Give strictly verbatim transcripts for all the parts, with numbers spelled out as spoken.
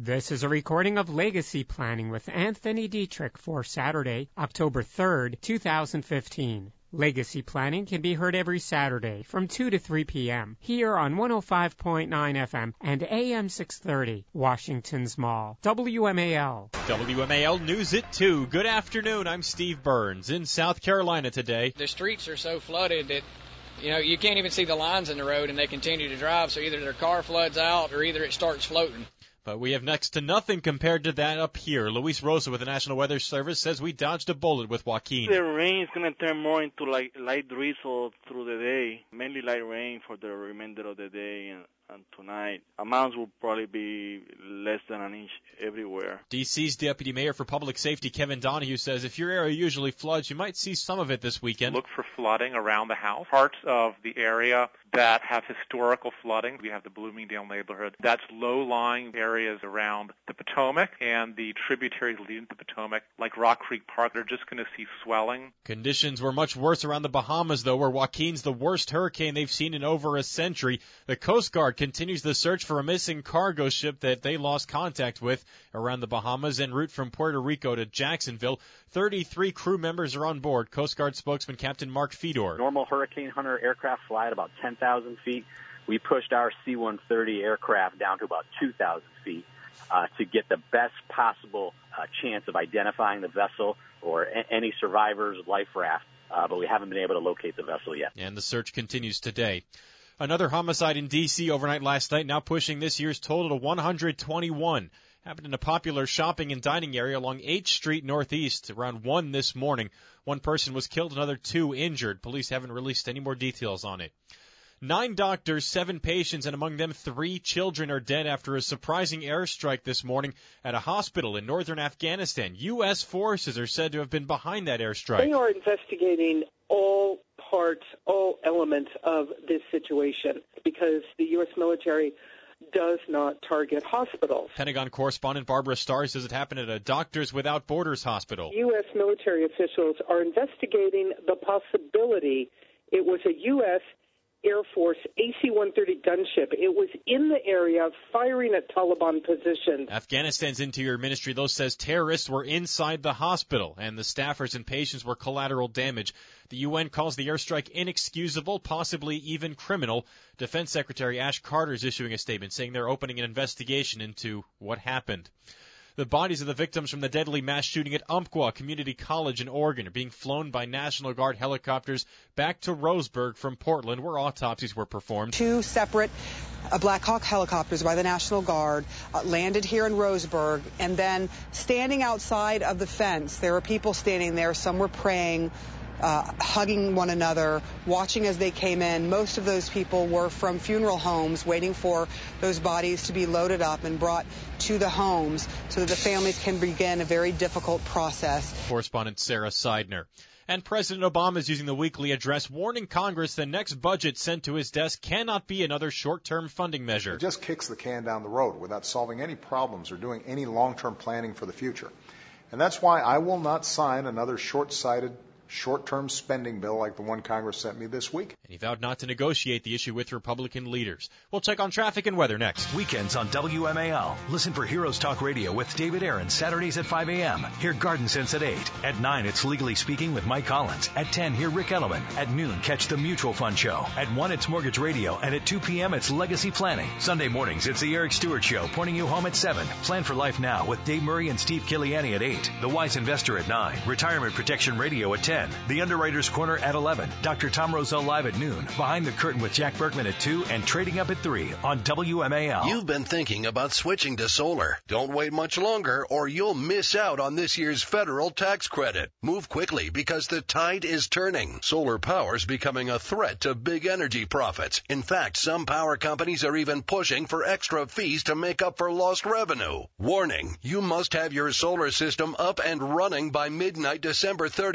This is a recording of Legacy Planning with Anthony Dietrich for Saturday, October third, two thousand fifteen. Legacy Planning can be heard every Saturday from two to three p.m. here on one oh five point nine F M and A M six thirty, Washington's Mall. W M A L. W M A L News at two. Good afternoon. I'm Steve Burns in South Carolina today. The streets are so flooded that, you know, you can't even see the lines in the road, and they continue to drive, so either their car floods out or either it starts floating. But we have next to nothing compared to that up here. Luis Rosa with the National Weather Service says we dodged a bullet with Joaquin. The rain is going to turn more into like light drizzle through the day, mainly light rain for the remainder of the day and, and tonight. Amounts will probably be less than an inch everywhere. D C's Deputy Mayor for Public Safety, Kevin Donahue, says if your area usually floods, you might see some of it this weekend. Look for flooding around the house. Parts of the area that have historical flooding. We have the Bloomingdale neighborhood. That's low-lying areas around the Potomac and the tributaries leading to the Potomac, like Rock Creek Park. They're just going to see swelling. Conditions were much worse around the Bahamas, though, where Joaquin's the worst hurricane they've seen in over a century. The Coast Guard continues the search for a missing cargo ship that they lost contact with around the Bahamas en route from Puerto Rico to Jacksonville. thirty-three crew members are on board. Coast Guard spokesman Captain Mark Fedor. Normal Hurricane Hunter aircraft fly at about ten thousand feet. We pushed our C one thirty aircraft down to about two thousand feet uh, to get the best possible uh, chance of identifying the vessel or a- any survivors, life raft, uh, but we haven't been able to locate the vessel yet. And the search continues today. Another homicide in D C overnight last night, now pushing this year's total to one hundred twenty-one. Happened in a popular shopping and dining area along H Street Northeast around one this morning. One person was killed, another two injured. Police haven't released any more details on it. Nine doctors, seven patients, and among them three children are dead after a surprising airstrike this morning at a hospital in northern Afghanistan. U S forces are said to have been behind that airstrike. They are investigating all parts, all elements of this situation because the U S military does not target hospitals. Pentagon correspondent Barbara Starr says it happened at a Doctors Without Borders hospital. U S military officials are investigating the possibility it was a U S Air Force A C one thirty gunship. It was in the area firing at Taliban positions. Afghanistan's Interior Ministry, though, says terrorists were inside the hospital and the staffers and patients were collateral damage. The U N calls the airstrike inexcusable, possibly even criminal. Defense Secretary Ash Carter is issuing a statement saying they're opening an investigation into what happened. The bodies of the victims from the deadly mass shooting at Umpqua Community College in Oregon are being flown by National Guard helicopters back to Roseburg from Portland, where autopsies were performed. Two separate uh, Black Hawk helicopters by the National Guard uh, landed here in Roseburg, and then standing outside of the fence, there were people standing there. Some were praying, Uh, hugging one another, watching as they came in. Most of those people were from funeral homes waiting for those bodies to be loaded up and brought to the homes so that the families can begin a very difficult process. Correspondent Sarah Seidner. And President Obama is using the weekly address warning Congress the next budget sent to his desk cannot be another short-term funding measure. It just kicks the can down the road without solving any problems or doing any long-term planning for the future. And that's why I will not sign another short-sighted short-term spending bill like the one Congress sent me this week. And he vowed not to negotiate the issue with Republican leaders. We'll check on traffic and weather next. Weekends on W M A L. Listen for Heroes Talk Radio with David Aaron, Saturdays at five a.m. Hear Garden Sense at eight. At nine, it's Legally Speaking with Mike Collins. At ten, hear Rick Ellerman. At noon, catch the Mutual Fund Show. At one, it's Mortgage Radio. And at two p.m., it's Legacy Planning. Sunday mornings, it's the Eric Stewart Show, pointing you home at seven. Plan for Life Now with Dave Murray and Steve Kiliani at eight. The Wise Investor at nine. Retirement Protection Radio at ten. The Underwriters Corner at eleven. Doctor Tom Rosell live at noon. Behind the Curtain with Jack Berkman at two and Trading Up at three on W M A L. You've been thinking about switching to solar. Don't wait much longer or you'll miss out on this year's federal tax credit. Move quickly because the tide is turning. Solar power is becoming a threat to big energy profits. In fact, some power companies are even pushing for extra fees to make up for lost revenue. Warning, you must have your solar system up and running by midnight December thirty-first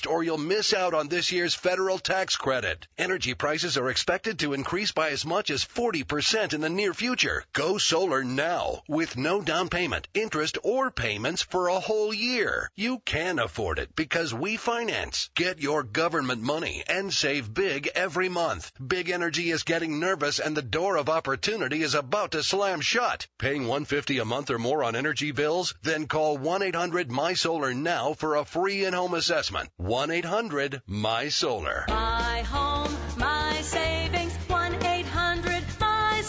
interest or you'll miss out on this year's federal tax credit. Energy prices are expected to increase by as much as forty percent in the near future. Go solar now with no down payment, interest, or payments for a whole year. You can afford it because we finance. Get your government money and save big every month. Big Energy is getting nervous and the door of opportunity is about to slam shut. Paying one hundred fifty dollars a month or more on energy bills? Then call one eight hundred my solar now for a free in-home assessment. one eight hundred my solar. My home, my savings, one eight hundred my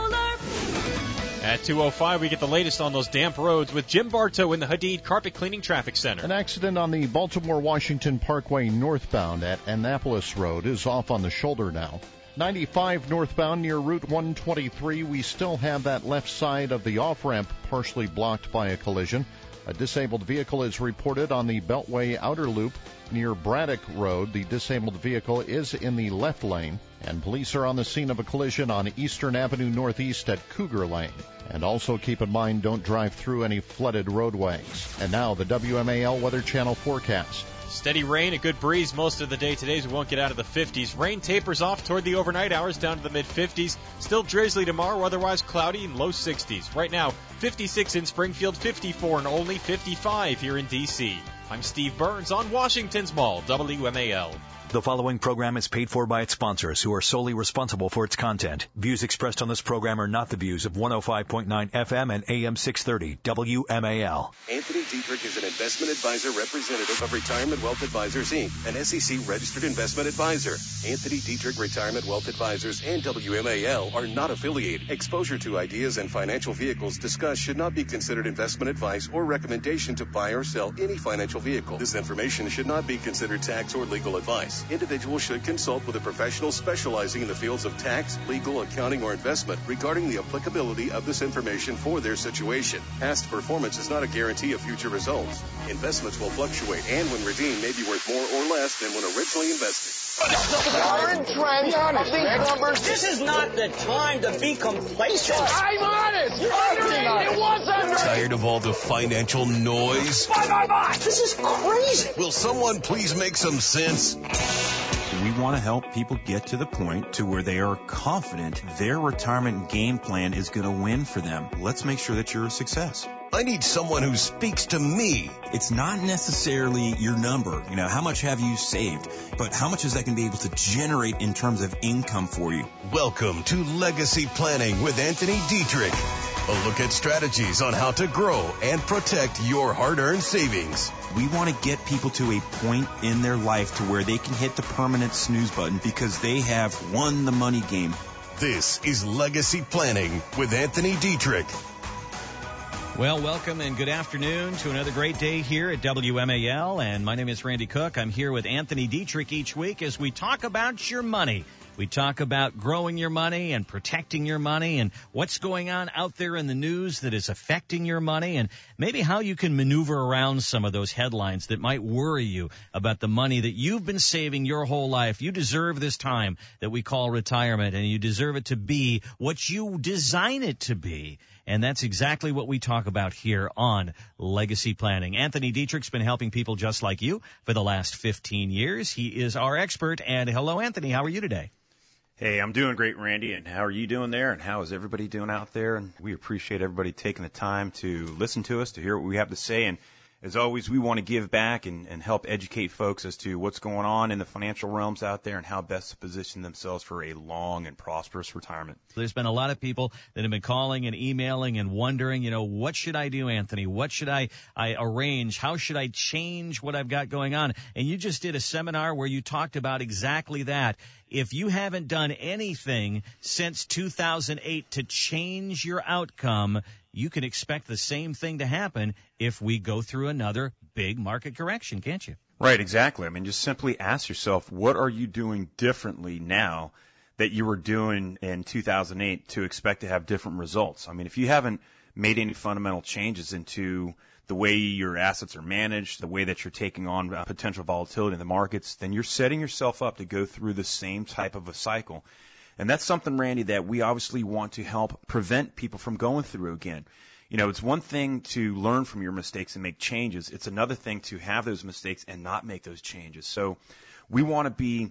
solar. At two oh five, we get the latest on those damp roads with Jim Bartow in the Hadid Carpet Cleaning Traffic Center. An accident on the Baltimore-Washington Parkway northbound at Annapolis Road is off on the shoulder now. ninety-five northbound near Route one twenty-three, we still have that left side of the off-ramp partially blocked by a collision. A disabled vehicle is reported on the Beltway outer loop near Braddock Road. The disabled vehicle is in the left lane, and police are on the scene of a collision on Eastern Avenue Northeast at Cougar Lane. And also keep in mind, don't drive through any flooded roadways. And now the W M A L Weather Channel forecast. Steady rain, a good breeze most of the day today, so we won't get out of the fifties. Rain tapers off toward the overnight hours down to the mid-fifties. Still drizzly tomorrow, otherwise cloudy and low sixties. Right now, fifty-six in Springfield, fifty-four and only fifty-five here in D C. I'm Steve Burns on Washington's Mall, W M A L. The following program is paid for by its sponsors, who are solely responsible for its content. Views expressed on this program are not the views of one oh five point nine F M and A M six thirty W M A L. Anthony Dietrich is an investment advisor representative of Retirement Wealth Advisors, Incorporated, an S E C-registered investment advisor. Anthony Dietrich Retirement Wealth Advisors and W M A L are not affiliated. Exposure to ideas and financial vehicles discussed should not be considered investment advice or recommendation to buy or sell any financial vehicle. This information should not be considered tax or legal advice. Individuals should consult with a professional specializing in the fields of tax, legal, accounting, or investment regarding the applicability of this information for their situation. Past performance is not a guarantee of future results. Investments will fluctuate and when redeemed may be worth more or less than when originally invested. Current trend of these numbers. This is not the time to be complacent. I'm honest. You're honest. It wasn't. Tired of all the financial noise? Bye, bye, bye. This is crazy. Will someone please make some sense? We want to help people get to the point to where they are confident their retirement game plan is going to win for them. Let's make sure that you're a success. I need someone who speaks to me. It's not necessarily your number, you know, how much have you saved, but how much is that going to be able to generate in terms of income for you? Welcome to Legacy Planning with Anthony Dietrich. A look at strategies on how to grow and protect your hard-earned savings. We want to get people to a point in their life to where they can hit the permanent snooze button because they have won the money game. This is Legacy Planning with Anthony Dietrich. Well, welcome and good afternoon to another great day here at W M A L. And my name is Randy Cook. I'm here with Anthony Dietrich each week as we talk about your money. We talk about growing your money and protecting your money and what's going on out there in the news that is affecting your money and maybe how you can maneuver around some of those headlines that might worry you about the money that you've been saving your whole life. You deserve this time that we call retirement, and you deserve it to be what you design it to be. And that's exactly what we talk about here on Legacy Planning. Anthony Dietrich's been helping people just like you for the last fifteen years. He is our expert. And hello, Anthony. How are you today? Hey, I'm doing great, Randy. And how are you doing there? And how is everybody doing out there? And we appreciate everybody taking the time to listen to us, to hear what we have to say. And as always, we want to give back and, and help educate folks as to what's going on in the financial realms out there and how best to position themselves for a long and prosperous retirement. There's been a lot of people that have been calling and emailing and wondering, you know, what should I do, Anthony? What should I, I arrange? How should I change what I've got going on? And you just did a seminar where you talked about exactly that. If you haven't done anything since two thousand eight to change your outcome, you can expect the same thing to happen if we go through another big market correction, can't you? Right, exactly. I mean, just simply ask yourself, what are you doing differently now that you were doing in two thousand eight to expect to have different results? I mean, if you haven't made any fundamental changes into the way your assets are managed, the way that you're taking on potential volatility in the markets, then you're setting yourself up to go through the same type of a cycle. And that's something, Randy, that we obviously want to help prevent people from going through again. You know, it's one thing to learn from your mistakes and make changes. It's another thing to have those mistakes and not make those changes. So we want to be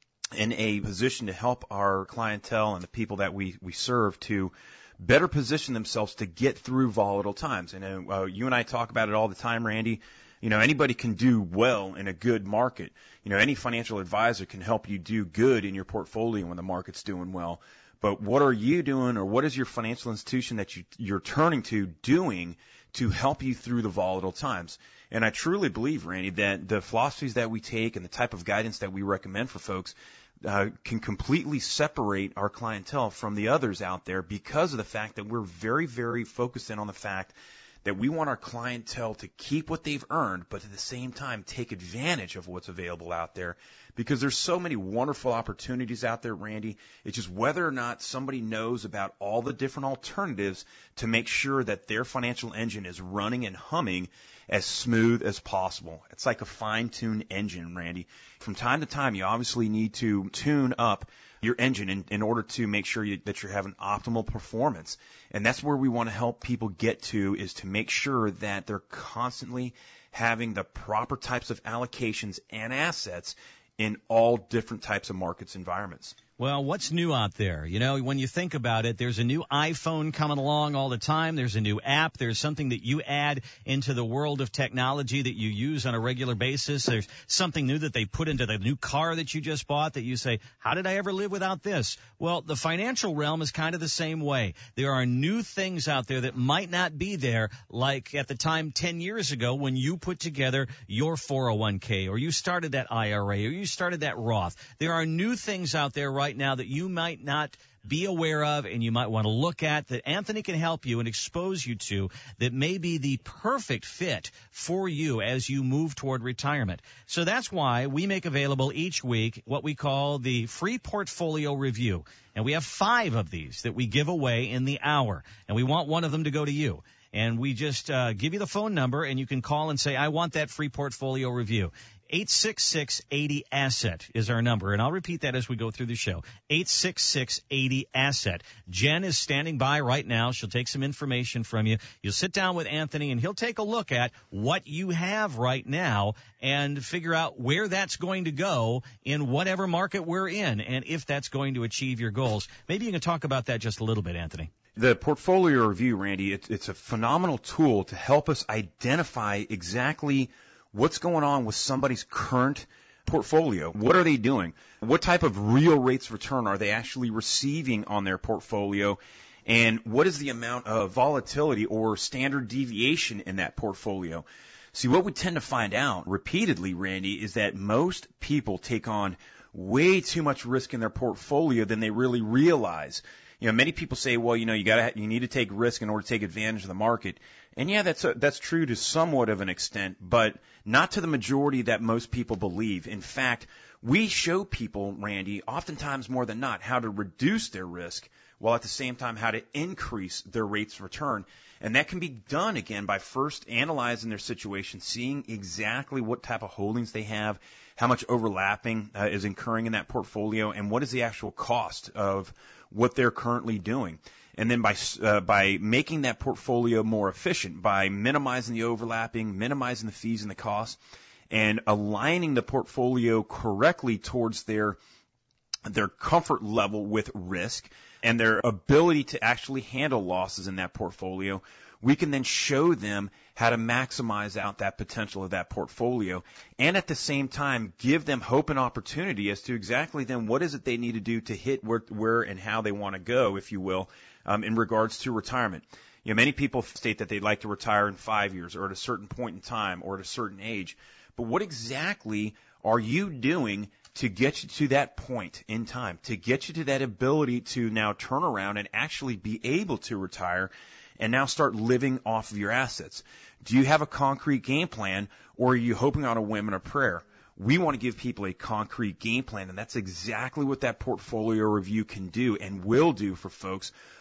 in a position to help our clientele and the people that we, we serve to better position themselves to get through volatile times. And uh, you and I talk about it all the time, Randy. You know, anybody can do well in a good market. You know, any financial advisor can help you do good in your portfolio when the market's doing well. But what are you doing, or what is your financial institution that you, you're turning to doing to help you through the volatile times? And I truly believe, Randy, that the philosophies that we take and the type of guidance that we recommend for folks uh, can completely separate our clientele from the others out there because of the fact that we're very, very focused in on the fact that we want our clientele to keep what they've earned, but at the same time take advantage of what's available out there, because there's so many wonderful opportunities out there, Randy. It's just whether or not somebody knows about all the different alternatives to make sure that their financial engine is running and humming as smooth as possible. It's like a fine-tuned engine, Randy. From time to time, you obviously need to tune up your engine in, in order to make sure you, that you're having optimal performance. And that's where we want to help people get to, is to make sure that they're constantly having the proper types of allocations and assets in all different types of markets environments. Well, what's new out there? You know, when you think about it, there's a new iPhone coming along all the time. There's a new app. There's something that you add into the world of technology that you use on a regular basis. There's something new that they put into the new car that you just bought that you say, how did I ever live without this? Well, the financial realm is kind of the same way. There are new things out there that might not be there, like at the time ten years ago when you put together your four oh one k, or you started that I R A, or you started that Roth. There are new things out there right now that you might not be aware of and you might want to look at, that Anthony can help you and expose you to, that may be the perfect fit for you as you move toward retirement. So that's why we make available each week what we call the free portfolio review. And we have five of these that we give away in the hour, and we want one of them to go to you. And we just uh, give you the phone number, and you can call and say, I want that free portfolio review. eight six six, eighty, asset is our number, and I'll repeat that as we go through the show. eight six six, eighty, asset. Jen is standing by right now. She'll take some information from you. You'll sit down with Anthony, and he'll take a look at what you have right now and figure out where that's going to go in whatever market we're in, and if that's going to achieve your goals. Maybe you can talk about that just a little bit, Anthony. The portfolio review, Randy, it's, it's a phenomenal tool to help us identify exactly what's going on with somebody's current portfolio. What are they doing? What type of real rates of return are they actually receiving on their portfolio? And what is the amount of volatility or standard deviation in that portfolio? See, what we tend to find out repeatedly, Randy, is that most people take on way too much risk in their portfolio than they really realize. You know, many people say, well, you know, you got to, you need to take risk in order to take advantage of the market. And yeah, that's a, that's true to somewhat of an extent, but not to the majority that most people believe. In fact, we show people, Randy, oftentimes more than not, how to reduce their risk while at the same time how to increase their rates of return. And that can be done, again, by first analyzing their situation, seeing exactly what type of holdings they have, how much overlapping uh, is occurring in that portfolio, and what is the actual cost of what they're currently doing. And then by uh, by making that portfolio more efficient, by minimizing the overlapping, minimizing the fees and the costs, and aligning the portfolio correctly towards their their comfort level with risk and their ability to actually handle losses in that portfolio, we can then show them how to maximize out that potential of that portfolio, and at the same time give them hope and opportunity as to exactly then what is it they need to do to hit where, where and how they want to go, if you will, um, in regards to retirement. You know, many people state that they'd like to retire in five years or at a certain point in time or at a certain age. But what exactly are you doing to get you to that point in time, to get you to that ability to now turn around and actually be able to retire and now start living off of your assets? Do you have a concrete game plan, or are you hoping on a whim and a prayer? We want to give people a concrete game plan, and that's exactly what that portfolio review can do and will do for folks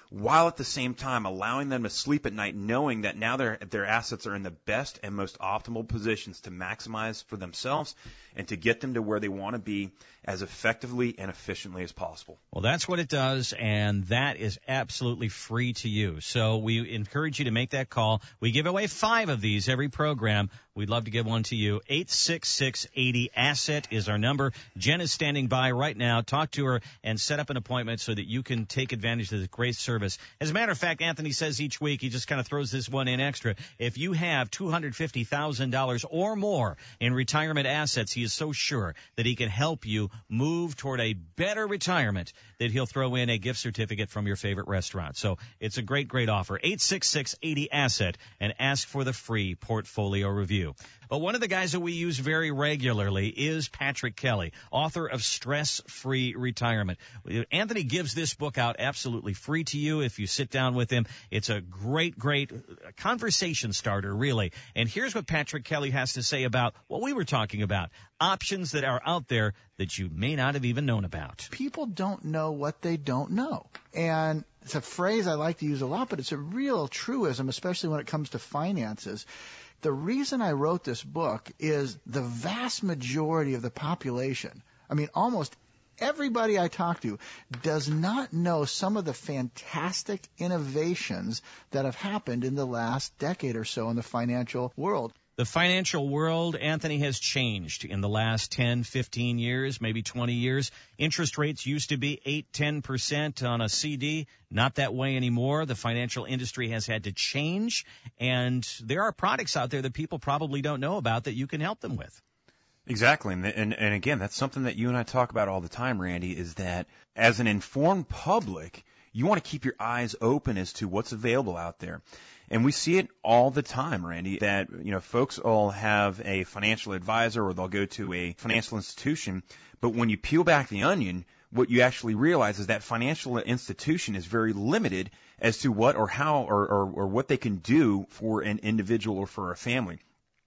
while at the same time allowing them to sleep at night knowing that now their their assets are in the best and most optimal positions to maximize for themselves and to get them to where they want to be as effectively and efficiently as possible. Well, that's what it does, and that is absolutely free to you. So we encourage you to make that call. We give away five of these every program. We'd love to give one to you. eight six six, eight zero, asset is our number. Jen is standing by right now. Talk to her and set up an appointment so that you can take advantage of this great service. As a matter of fact, Anthony says each week, he just kind of throws this one in extra. If you have two hundred fifty thousand dollars or more in retirement assets, he is so sure that he can help you move toward a better retirement that he'll throw in a gift certificate from your favorite restaurant. So it's a great, great offer. eight six six, eight zero, asset and ask for the free portfolio review. But one of the guys that we use very regularly is Patrick Kelly, author of Stress-Free Retirement. Anthony gives this book out absolutely free to you if you sit down with him. It's a great, great conversation starter, really. And here's what Patrick Kelly has to say about what we were talking about, options that are out there that you may not have even known about. People don't know what they don't know. And it's a phrase I like to use a lot, but it's a real truism, especially when it comes to finances. The reason I wrote this book is the vast majority of the population, I mean, almost everybody I talk to, does not know some of the fantastic innovations that have happened in the last decade or so in the financial world. The financial world, Anthony, has changed in the last ten, fifteen years, maybe twenty years. Interest rates used to be eight, ten percent on a C D. Not that way anymore. The financial industry has had to change, and there are products out there that people probably don't know about that you can help them with. Exactly. And, and, and again, that's something that you and I talk about all the time, Randy, is that as an informed public, you want to keep your eyes open as to what's available out there. And we see it all the time, Randy, that, you know, folks all have a financial advisor or they'll go to a financial institution. But when you peel back the onion, what you actually realize is that financial institution is very limited as to what or how or, or, or what they can do for an individual or for a family.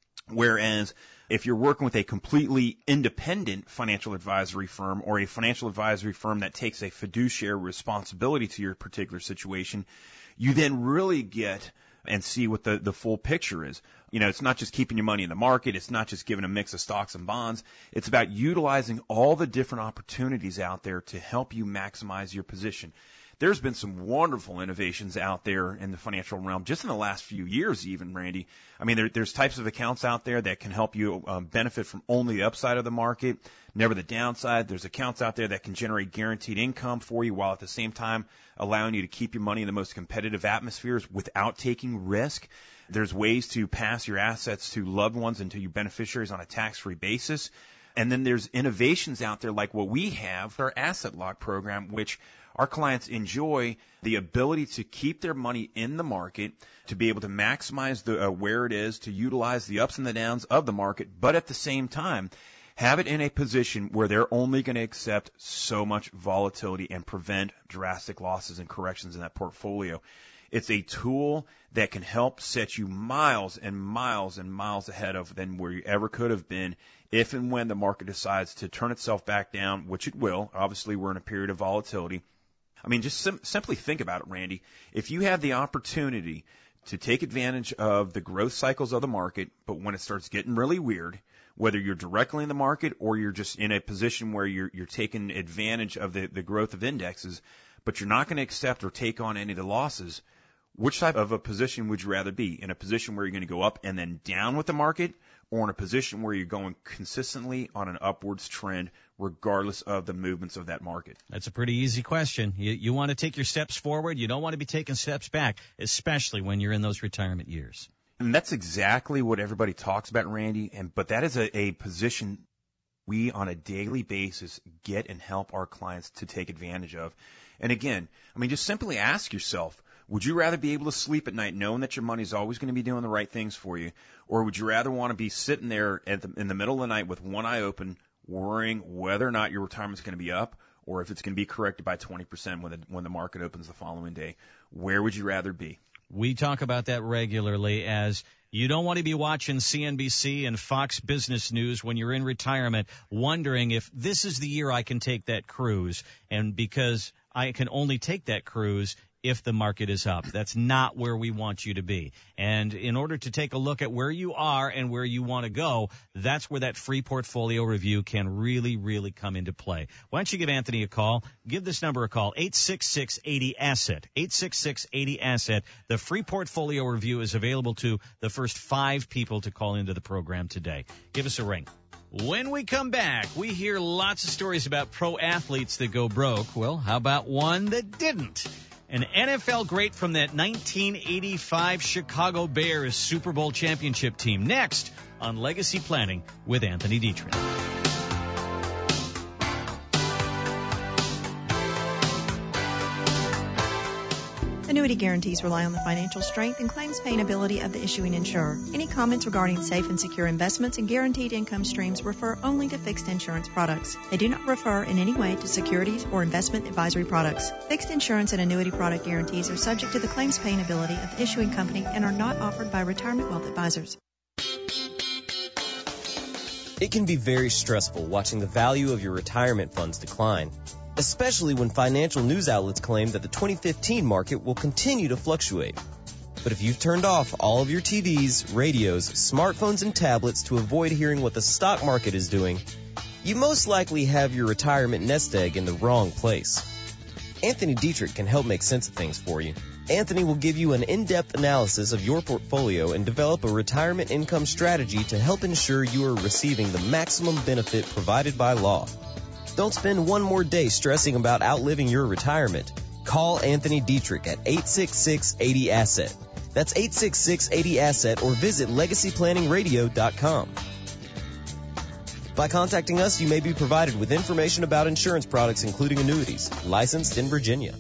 Whereas if you're working with a completely independent financial advisory firm or a financial advisory firm that takes a fiduciary responsibility to your particular situation, you then really get and see what the, the full picture is. You know, it's not just keeping your money in the market. It's not just giving a mix of stocks and bonds. It's about utilizing all the different opportunities out there to help you maximize your position. There's been some wonderful innovations out there in the financial realm just in the last few years even, Randy. I mean, there, there's types of accounts out there that can help you um, benefit from only the upside of the market, never the downside. There's accounts out there that can generate guaranteed income for you while at the same time allowing you to keep your money in the most competitive atmospheres without taking risk. There's ways to pass your assets to loved ones and to your beneficiaries on a tax-free basis. And then there's innovations out there like what we have, our Asset Lock program, which our clients enjoy the ability to keep their money in the market, to be able to maximize the, uh, where it is, to utilize the ups and the downs of the market, but at the same time, have it in a position where they're only going to accept so much volatility and prevent drastic losses and corrections in that portfolio. It's a tool that can help set you miles and miles and miles ahead of than where you ever could have been if and when the market decides to turn itself back down, which it will. Obviously, we're in a period of volatility. I mean, just sim- simply think about it, Randy. If you have the opportunity to take advantage of the growth cycles of the market, but when it starts getting really weird, whether you're directly in the market or you're just in a position where you're, you're taking advantage of the, the growth of indexes, but you're not going to accept or take on any of the losses, which type of a position would you rather be? In a position where you're going to go up and then down with the market, or in a position where you're going consistently on an upwards trend regardless of the movements of that market? That's a pretty easy question. You, you want to take your steps forward. You don't want to be taking steps back, especially when you're in those retirement years. And that's exactly what everybody talks about, Randy. And but that is a, a position we on a daily basis get and help our clients to take advantage of. And again, I mean, just simply ask yourself, would you rather be able to sleep at night knowing that your money is always going to be doing the right things for you? Or would you rather want to be sitting there at the, in the middle of the night with one eye open, worrying whether or not your retirement is going to be up or if it's going to be corrected by twenty percent when the, when the market opens the following day? Where would you rather be? We talk about that regularly as you don't want to be watching C N B C and Fox Business News when you're in retirement wondering if this is the year I can take that cruise. And because I can only take that cruise if the market is up. That's not where we want you to be. And in order to take a look at where you are and where you want to go, that's where that free portfolio review can really, really come into play. Why don't you give Anthony a call? Give this number a call, eight six six, eighty, asset, eight six six, eighty, asset. The free portfolio review is available to the first five people to call into the program today. Give us a ring. When we come back, we hear lots of stories about pro athletes that go broke. Well, how about one that didn't? An N F L great from that nineteen eighty-five Chicago Bears Super Bowl championship team. Next on Legacy Planning with Anthony Dietrich. Annuity guarantees rely on the financial strength and claims paying ability of the issuing insurer. Any comments regarding safe and secure investments and guaranteed income streams refer only to fixed insurance products. They do not refer in any way to securities or investment advisory products. Fixed insurance and annuity product guarantees are subject to the claims paying ability of the issuing company and are not offered by Retirement Wealth Advisors. It can be very stressful watching the value of your retirement funds decline, especially when financial news outlets claim that the twenty fifteen market will continue to fluctuate. But if you've turned off all of your T Vs, radios, smartphones, and tablets to avoid hearing what the stock market is doing, you most likely have your retirement nest egg in the wrong place. Anthony Dietrich can help make sense of things for you. Anthony will give you an in-depth analysis of your portfolio and develop a retirement income strategy to help ensure you are receiving the maximum benefit provided by law. Don't spend one more day stressing about outliving your retirement. Call Anthony Dietrich at eight six six, eighty, asset. That's eight six six, eighty, asset or visit legacy planning radio dot com. By contacting us, you may be provided with information about insurance products, including annuities, licensed in Virginia.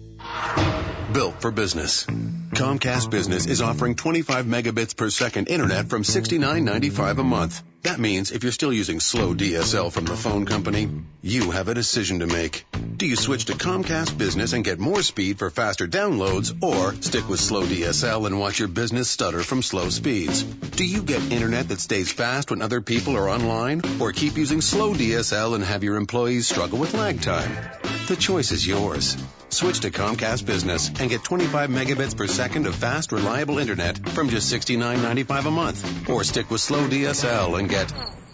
Built for business. Comcast Business is offering twenty-five megabits per second internet from sixty-nine ninety-five a month. That means if you're still using slow D S L from the phone company, you have a decision to make. Do you switch to Comcast Business and get more speed for faster downloads, or stick with slow D S L and watch your business stutter from slow speeds? Do you get internet that stays fast when other people are online, or keep using slow D S L and have your employees struggle with lag time? The choice is yours. Switch to Comcast Business and get twenty-five megabits per second of fast, reliable internet from just sixty-nine ninety-five a month. Or stick with slow D S L and get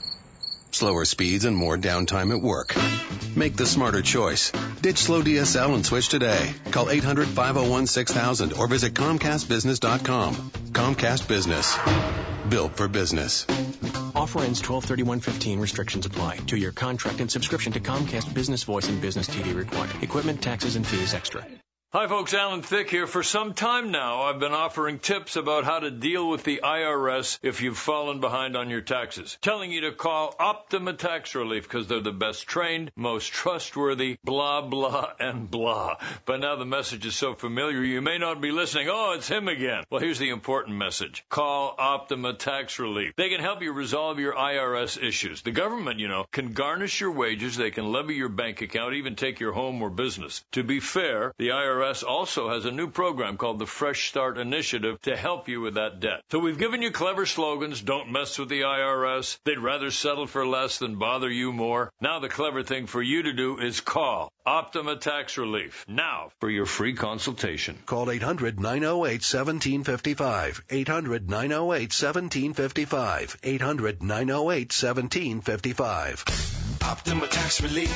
slower speeds and more downtime at work. Make the smarter choice. Ditch slow D S L and switch today. Call eight hundred, five oh one, six thousand or visit comcast business dot com. Comcast Business. Built for business. Offer ends twelve thirty-one fifteen. Restrictions apply. Two-year contract and subscription to Comcast Business Voice and Business T V required. Equipment, taxes, and fees extra. Hi, folks. Alan Thicke here. For some time now, I've been offering tips about how to deal with the I R S if you've fallen behind on your taxes. Telling you to call Optima Tax Relief because they're the best trained, most trustworthy, blah, blah, and blah. But now the message is so familiar, you may not be listening. Oh, it's him again. Well, here's the important message. Call Optima Tax Relief. They can help you resolve your I R S issues. The government, you know, can garnish your wages. They can levy your bank account, even take your home or business. To be fair, the I R S also has a new program called the Fresh Start Initiative to help you with that debt. So we've given you clever slogans. Don't mess with the I R S. They'd rather settle for less than bother you more. Now the clever thing for you to do is call Optima Tax Relief now for your free consultation. Call eight hundred, nine oh eight, one seven five five. eight hundred, nine oh eight, one seven five five. eight hundred, nine oh eight, one seven five five. Optima Tax Relief.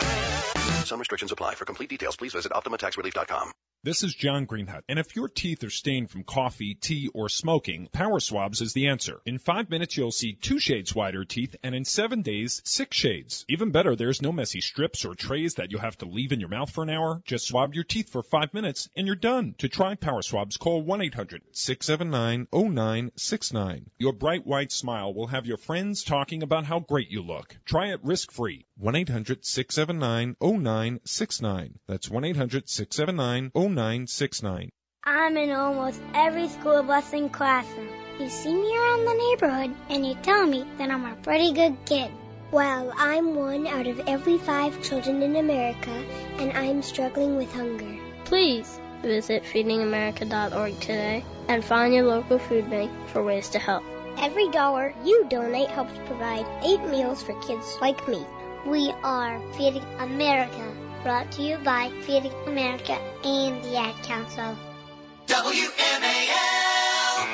Some restrictions apply. For complete details, please visit optima tax relief dot com. This is John Greenhut, and if your teeth are stained from coffee, tea, or smoking, Power Swabs is the answer. In five minutes, you'll see two shades whiter teeth, and in seven days, six shades. Even better, there's no messy strips or trays that you'll have to leave in your mouth for an hour. Just swab your teeth for five minutes, and you're done. To try Power Swabs, call one eight hundred, six seven nine, oh nine six nine. Your bright white smile will have your friends talking about how great you look. Try it risk-free. one eight hundred, six seven nine, oh nine six nine. That's one eight hundred, six seven nine, oh nine six nine. I'm in almost every school bus and classroom. You see me around the neighborhood, and you tell me that I'm a pretty good kid. Well, I'm one out of every five children in America, and I'm struggling with hunger. Please visit feeding america dot org today and find your local food bank for ways to help. Every dollar you donate helps provide eight meals for kids like me. We are Feeding America. Brought to you by Feeding America and the Ad Council. W M A L.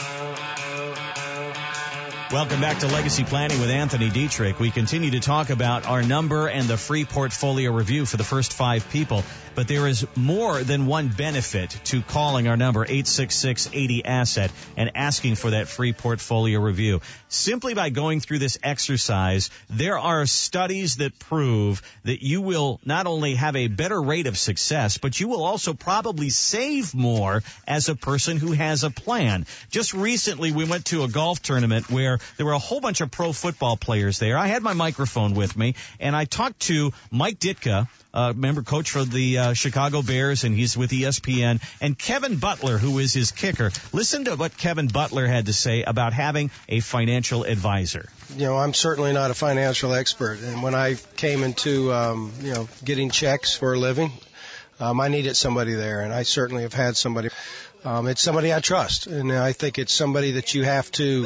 Welcome back to Legacy Planning with Anthony Dietrich. We continue to talk about our number and the free portfolio review for the first five people. But there is more than one benefit to calling our number, eight six six, eight zero, asset, and asking for that free portfolio review. Simply by going through this exercise, there are studies that prove that you will not only have a better rate of success, but you will also probably save more as a person who has a plan. Just recently, we went to a golf tournament where there were a whole bunch of pro football players there. I had my microphone with me, and I talked to Mike Ditka, Uh, member coach for the uh, Chicago Bears, and he's with E S P N, and Kevin Butler, who is his kicker. Listen to what Kevin Butler had to say about having a financial advisor. You know, I'm certainly not a financial expert, and when I came into, um, you know, getting checks for a living, um, I needed somebody there, and I certainly have had somebody. Um, it's somebody I trust, and I think it's somebody that you have to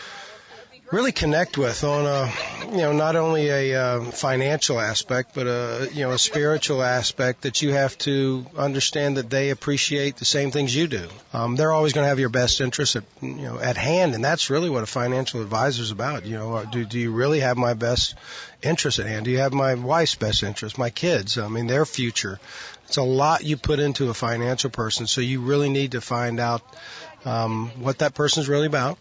really connect with on a, you know, not only a uh, financial aspect, but a, you know, a spiritual aspect that you have to understand that they appreciate the same things you do. Um, they're always going to have your best interests at, you know, at hand, and that's really what a financial advisor is about. You know, do do you really have my best interest at hand? Do you have my wife's best interest, my kids? I mean, their future. It's a lot you put into a financial person, so you really need to find out um, what that person's really about.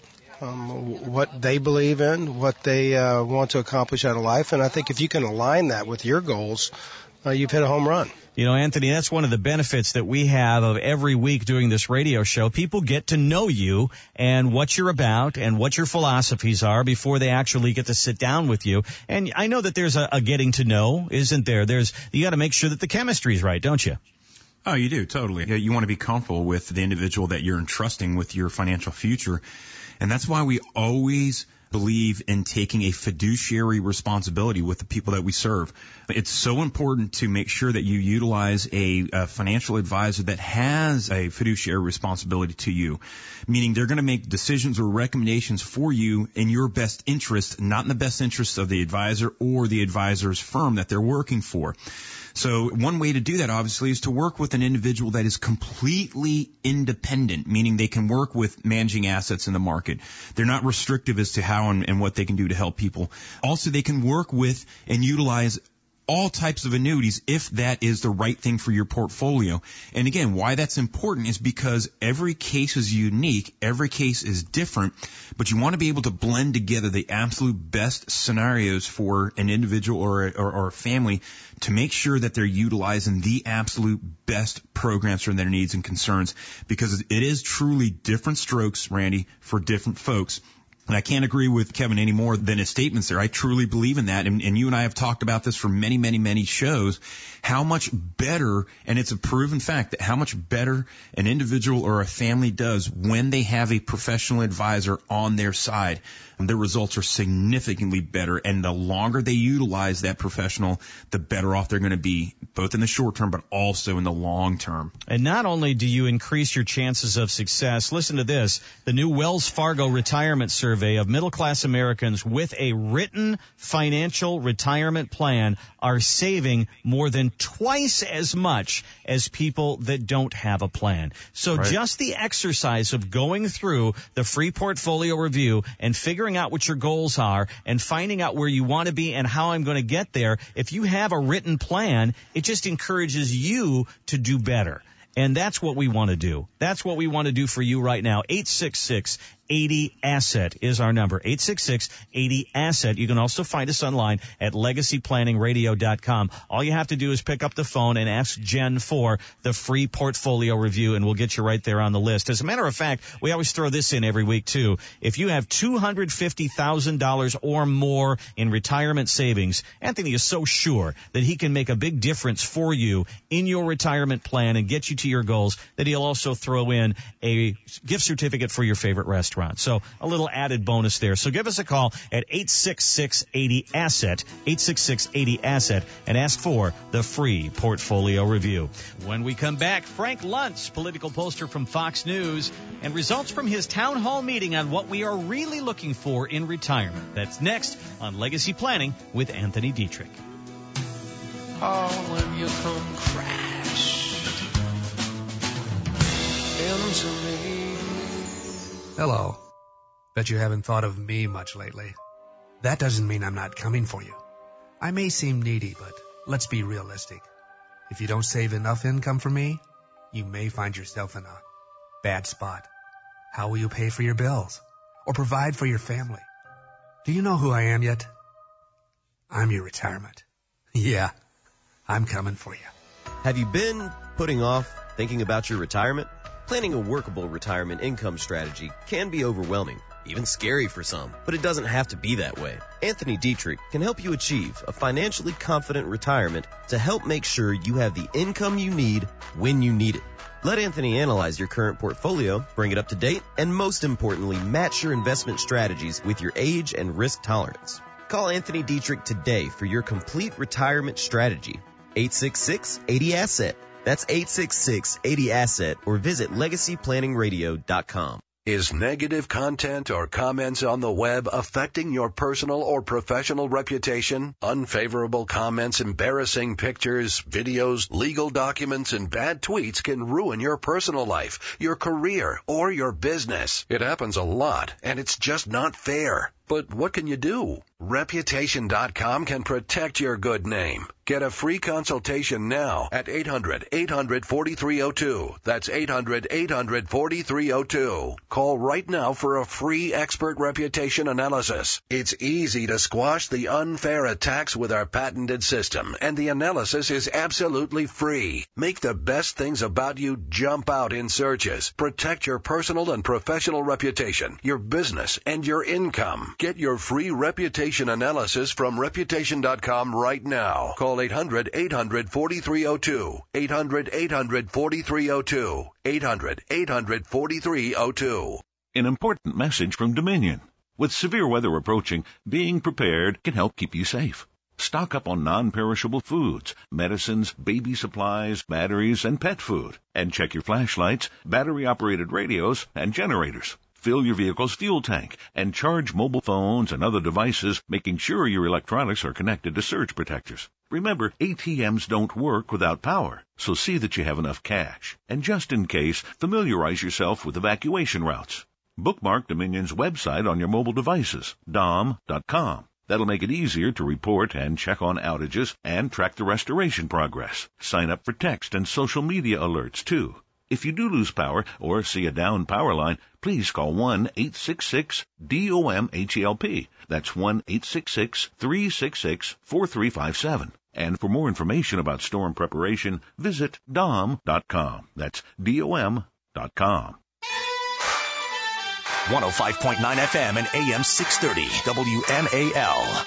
Um, what they believe in, what they uh, want to accomplish out of life. And I think if you can align that with your goals, uh, you've hit a home run. You know, Anthony, that's one of the benefits that we have of every week doing this radio show. People get to know you and what you're about and what your philosophies are before they actually get to sit down with you. And I know that there's a, a getting to know, isn't there? There's, you got to make sure that the chemistry's right, don't you? Oh, you do, totally. You, you want to be comfortable with the individual that you're entrusting with your financial future. And that's why we always believe in taking a fiduciary responsibility with the people that we serve. It's so important to make sure that you utilize a, a financial advisor that has a fiduciary responsibility to you, meaning they're going to make decisions or recommendations for you in your best interest, not in the best interest of the advisor or the advisor's firm that they're working for. So one way to do that, obviously, is to work with an individual that is completely independent, meaning they can work with managing assets in the market. They're not restrictive as to how and, and what they can do to help people. Also, they can work with and utilize all types of annuities if that is the right thing for your portfolio. And again, why that's important is because every case is unique, every case is different, but you want to be able to blend together the absolute best scenarios for an individual or a, or, or a family to make sure that they're utilizing the absolute best programs for their needs and concerns, because it is truly different strokes, Randy, for different folks. And I can't agree with Kevin any more than his statements there. I truly believe in that. And, and you and I have talked about this for many, many, many shows, how much better, and it's a proven fact, that how much better an individual or a family does when they have a professional advisor on their side. And their results are significantly better. And the longer they utilize that professional, the better off they're going to be, both in the short term, but also in the long term. And not only do you increase your chances of success, listen to this, the new Wells Fargo retirement survey of middle-class Americans with a written financial retirement plan are saving more than twice as much as people that don't have a plan. So right. Just the exercise of going through the free portfolio review and figuring out what your goals are and finding out where you want to be and how I'm going to get there, if you have a written plan, it just encourages you to do better. And that's what we want to do. That's what we want to do for you right now. eight six six, eighty, asset is our number. eight six six, eighty, asset. You can also find us online at legacy planning radio dot com. All you have to do is pick up the phone and ask Jen for the free portfolio review, and we'll get you right there on the list. As a matter of fact, we always throw this in every week, too. If you have two hundred fifty thousand dollars or more in retirement savings, Anthony is so sure that he can make a big difference for you in your retirement plan and get you to your goals that he'll also throw in a gift certificate for your favorite restaurant. So a little added bonus there. So give us a call at eight six six, eighty, asset, eight six six, eighty, asset, and ask for the free portfolio review. When we come back, Frank Luntz, political pollster from Fox News, and results from his town hall meeting on what we are really looking for in retirement. That's next on Legacy Planning with Anthony Dietrich. heart when you come crash into me. Hello. Bet you haven't thought of me much lately. That doesn't mean I'm not coming for you. I may seem needy, but let's be realistic. If you don't save enough income for me, you may find yourself in a bad spot. How will you pay for your bills or provide for your family? Do you know who I am yet? I'm your retirement. Yeah, I'm coming for you. Have you been putting off thinking about your retirement? Planning a workable retirement income strategy can be overwhelming, even scary for some, but it doesn't have to be that way. Anthony Dietrich can help you achieve a financially confident retirement to help make sure you have the income you need when you need it. Let Anthony analyze your current portfolio, bring it up to date, and most importantly, match your investment strategies with your age and risk tolerance. Call Anthony Dietrich today for your complete retirement strategy. eight six six, eight zero, asset. That's eight six six, eight zero, asset, or visit legacy planning radio dot com. Is negative content or comments on the web affecting your personal or professional reputation? Unfavorable comments, embarrassing pictures, videos, legal documents, and bad tweets can ruin your personal life, your career, or your business. It happens a lot, and it's just not fair. But what can you do? Reputation dot com can protect your good name. Get a free consultation now at eight hundred, eight hundred, forty-three oh two. That's eight hundred, eight hundred, forty-three oh two. Call right now for a free expert reputation analysis. It's easy to squash the unfair attacks with our patented system, and the analysis is absolutely free. Make the best things about you jump out in searches. Protect your personal and professional reputation, your business, and your income. Get your free reputation analysis from reputation dot com right now. Call eight hundred, eight hundred, forty-three oh two. eight hundred, eight hundred, forty-three oh two. eight hundred, eight hundred, forty-three oh two. An important message from Dominion. With severe weather approaching, being prepared can help keep you safe. Stock up on non-perishable foods, medicines, baby supplies, batteries, and pet food. And check your flashlights, battery-operated radios, and generators. Fill your vehicle's fuel tank and charge mobile phones and other devices, making sure your electronics are connected to surge protectors. Remember, A T Ms don't work without power, so see that you have enough cash. And just in case, familiarize yourself with evacuation routes. Bookmark Dominion's website on your mobile devices, D O M dot com. That'll make it easier to report and check on outages and track the restoration progress. Sign up for text and social media alerts, too. If you do lose power or see a down power line, please call one eight six six D O M H E L P. That's one eight six six, three six six, four three five seven. And for more information about storm preparation, visit D O M dot com. That's D O M dot com. one oh five point nine F M and A M six thirty W M A L.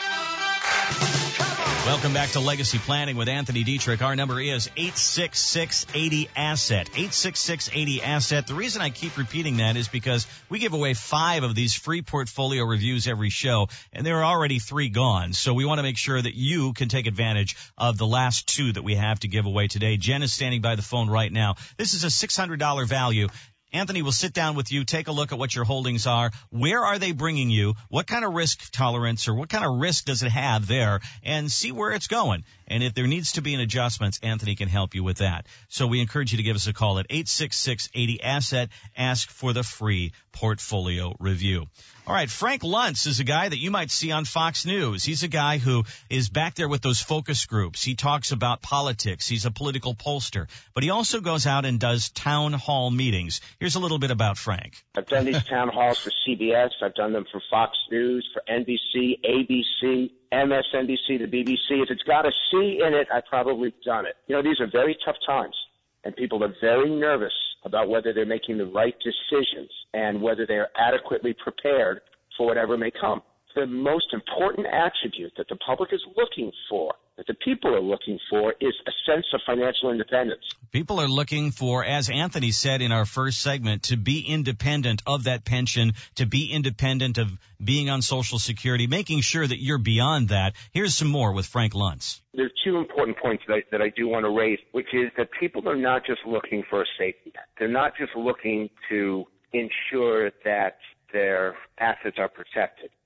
Welcome back to Legacy Planning with Anthony Dietrich. Our number is eight six six, eight zero, asset. eight six six, eight zero, asset. The reason I keep repeating that is because we give away five of these free portfolio reviews every show, and there are already three gone. So we want to make sure that you can take advantage of the last two that we have to give away today. Jen is standing by the phone right now. This is a six hundred dollars value. Anthony will sit down with you, take a look at what your holdings are. Where are they bringing you? What kind of risk tolerance or what kind of risk does it have there? And see where it's going. And if there needs to be an adjustment, Anthony can help you with that. So we encourage you to give us a call at eight six six, eight zero, asset. Ask for the free portfolio review. All right, Frank Luntz is a guy that you might see on Fox News. He's a guy who is back there with those focus groups. He talks about politics. He's a political pollster. But he also goes out and does town hall meetings. Here's a little bit about Frank. I've done these town halls for C B S. I've done them for Fox News, for N B C, A B C, M S N B C, the B B C. If it's got a C in it, I've probably done it. You know, these are very tough times, and people are very nervous about whether they're making the right decisions and whether they're adequately prepared for whatever may come. The most important attribute that the public is looking for, that the people are looking for, is a sense of financial independence. People are looking for, as Anthony said in our first segment, to be independent of that pension, to be independent of being on Social Security, making sure that you're beyond that. Here's some more with Frank Luntz. There are two important points that I, that I do want to raise, which is that people are not just looking for a safety net. They're not just looking to ensure that their assets are protected.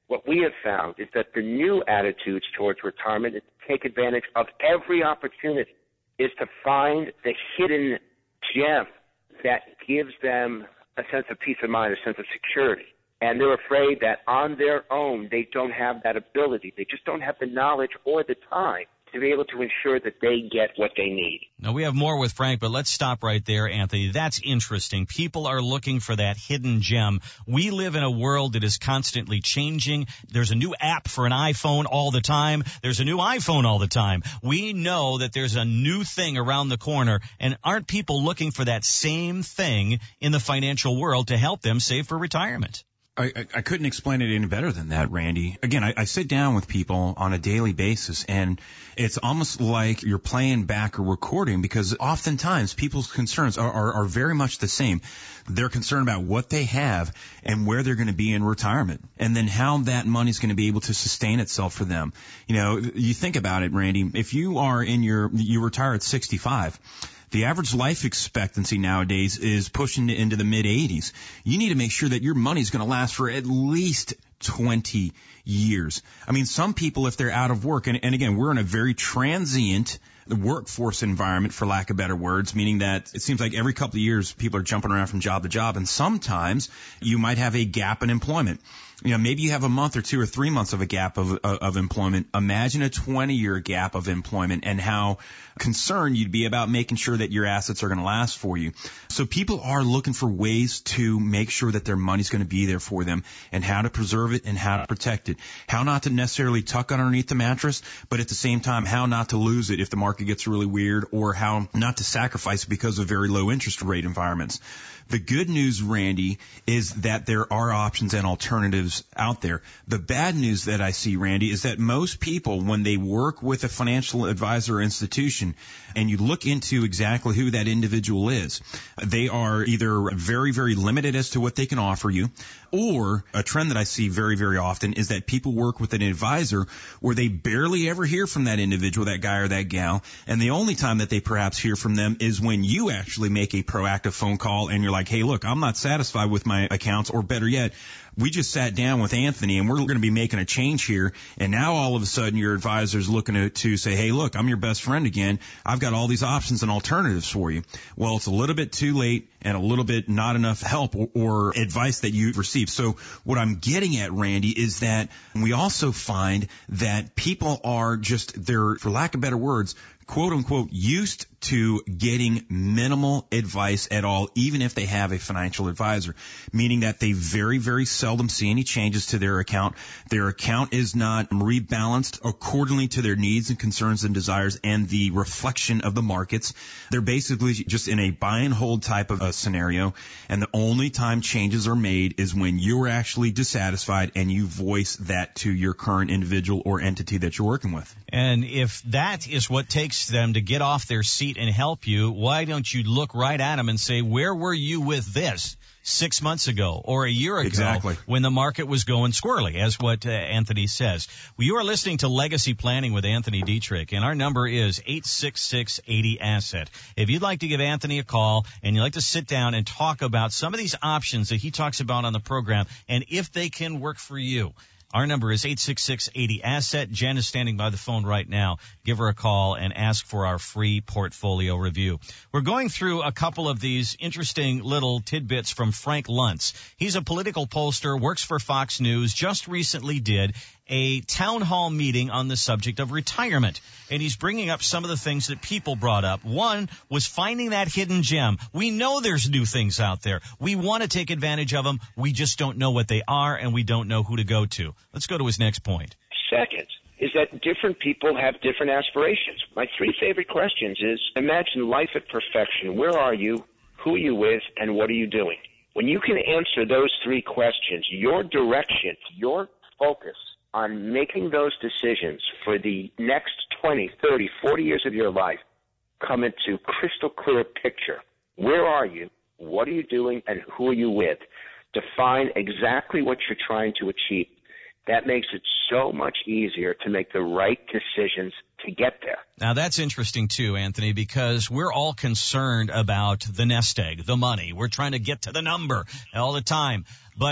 What we have found is that the new attitudes towards retirement is to take advantage of every opportunity, is to find the hidden gem that gives them a sense of peace of mind, a sense of security. And they're afraid that on their own they don't have that ability. They just don't have the knowledge or the time to be able to ensure that they get what they need. Now, we have more with Frank, but let's stop right there, Anthony. That's interesting. People are looking for that hidden gem. We live in a world that is constantly changing. There's a new app for an iPhone all the time. There's a new iPhone all the time. We know that there's a new thing around the corner, and aren't people looking for that same thing in the financial world to help them save for retirement? I, I couldn't explain it any better than that, Randy. Again, I, I sit down with people on a daily basis, and it's almost like you're playing back a recording, because oftentimes people's concerns are, are, are very much the same. They're concerned about what they have and where they're going to be in retirement, and then how that money's going to be able to sustain itself for them. You know, you think about it, Randy, if you are in your, you retire at sixty-five, the average life expectancy nowadays is pushing into the mid eighties. You need to make sure that your money's going to last for at least twenty years. I mean, some people, if they're out of work, and, and again, we're in a very transient workforce environment, for lack of better words, meaning that it seems like every couple of years people are jumping around from job to job, and sometimes you might have a gap in employment. You know, maybe you have a month or two or three months of a gap of, of, of employment. Imagine a twenty-year gap of employment and how concerned you'd be about making sure that your assets are going to last for you. So people are looking for ways to make sure that their money's going to be there for them, and how to preserve it and how to protect it. How not to necessarily tuck underneath the mattress, but at the same time, how not to lose it if the market gets really weird, or how not to sacrifice because of very low interest rate environments. The good news, Randy, is that there are options and alternatives out there. The bad news that I see, Randy, is that most people, when they work with a financial advisor or institution, and you look into exactly who that individual is, they are either very, very limited as to what they can offer you, or a trend that I see very, very often is that people work with an advisor where they barely ever hear from that individual, that guy or that gal, and the only time that they perhaps hear from them is when you actually make a proactive phone call and you're like, hey, look, I'm not satisfied with my accounts, or better yet, we just sat down with Anthony and we're going to be making a change here. And now all of a sudden your advisor's looking to, to say, hey, look, I'm your best friend again. I've got all these options and alternatives for you. Well, it's a little bit too late and a little bit not enough help or, or advice that you've received. So what I'm getting at, Randy, is that we also find that people are just, they're, for lack of better words, quote unquote, used to getting minimal advice at all, even if they have a financial advisor, meaning that they very, very seldom see any changes to their account. Their account is not rebalanced accordingly to their needs and concerns and desires and the reflection of the markets. They're basically just in a buy and hold type of a scenario, and the only time changes are made is when you're actually dissatisfied and you voice that to your current individual or entity that you're working with. And if that is what takes them to get off their seat and help you, why don't you look right at them and say, where were you with this six months ago or a year ago, exactly, when the market was going squirrely, as what uh, Anthony says? Well, you are listening to Legacy Planning with Anthony Dietrich, and our number is eight six six, eighty, asset. If you'd like to give Anthony a call and you'd like to sit down and talk about some of these options that he talks about on the program and if they can work for you, our number is eight six six, eighty, asset. Jen is standing by the phone right now. Give her a call and ask for our free portfolio review. We're going through a couple of these interesting little tidbits from Frank Luntz. He's a political pollster, works for Fox News, just recently did a town hall meeting on the subject of retirement. And he's bringing up some of the things that people brought up. One was finding that hidden gem. We know there's new things out there. We want to take advantage of them. We just don't know what they are, and we don't know who to go to. Let's go to his next point. Second is that different people have different aspirations. My three favorite questions is, imagine life at perfection. Where are you? Who are you with? And what are you doing? When you can answer those three questions, your direction, your focus on making those decisions for the next twenty, thirty, forty years of your life come into crystal clear picture. Where are you? What are you doing? And who are you with? Define exactly what you're trying to achieve. That makes it so much easier to make the right decisions to get there. Now, that's interesting, too, Anthony, because we're all concerned about the nest egg, the money. We're trying to get to the number all the time. But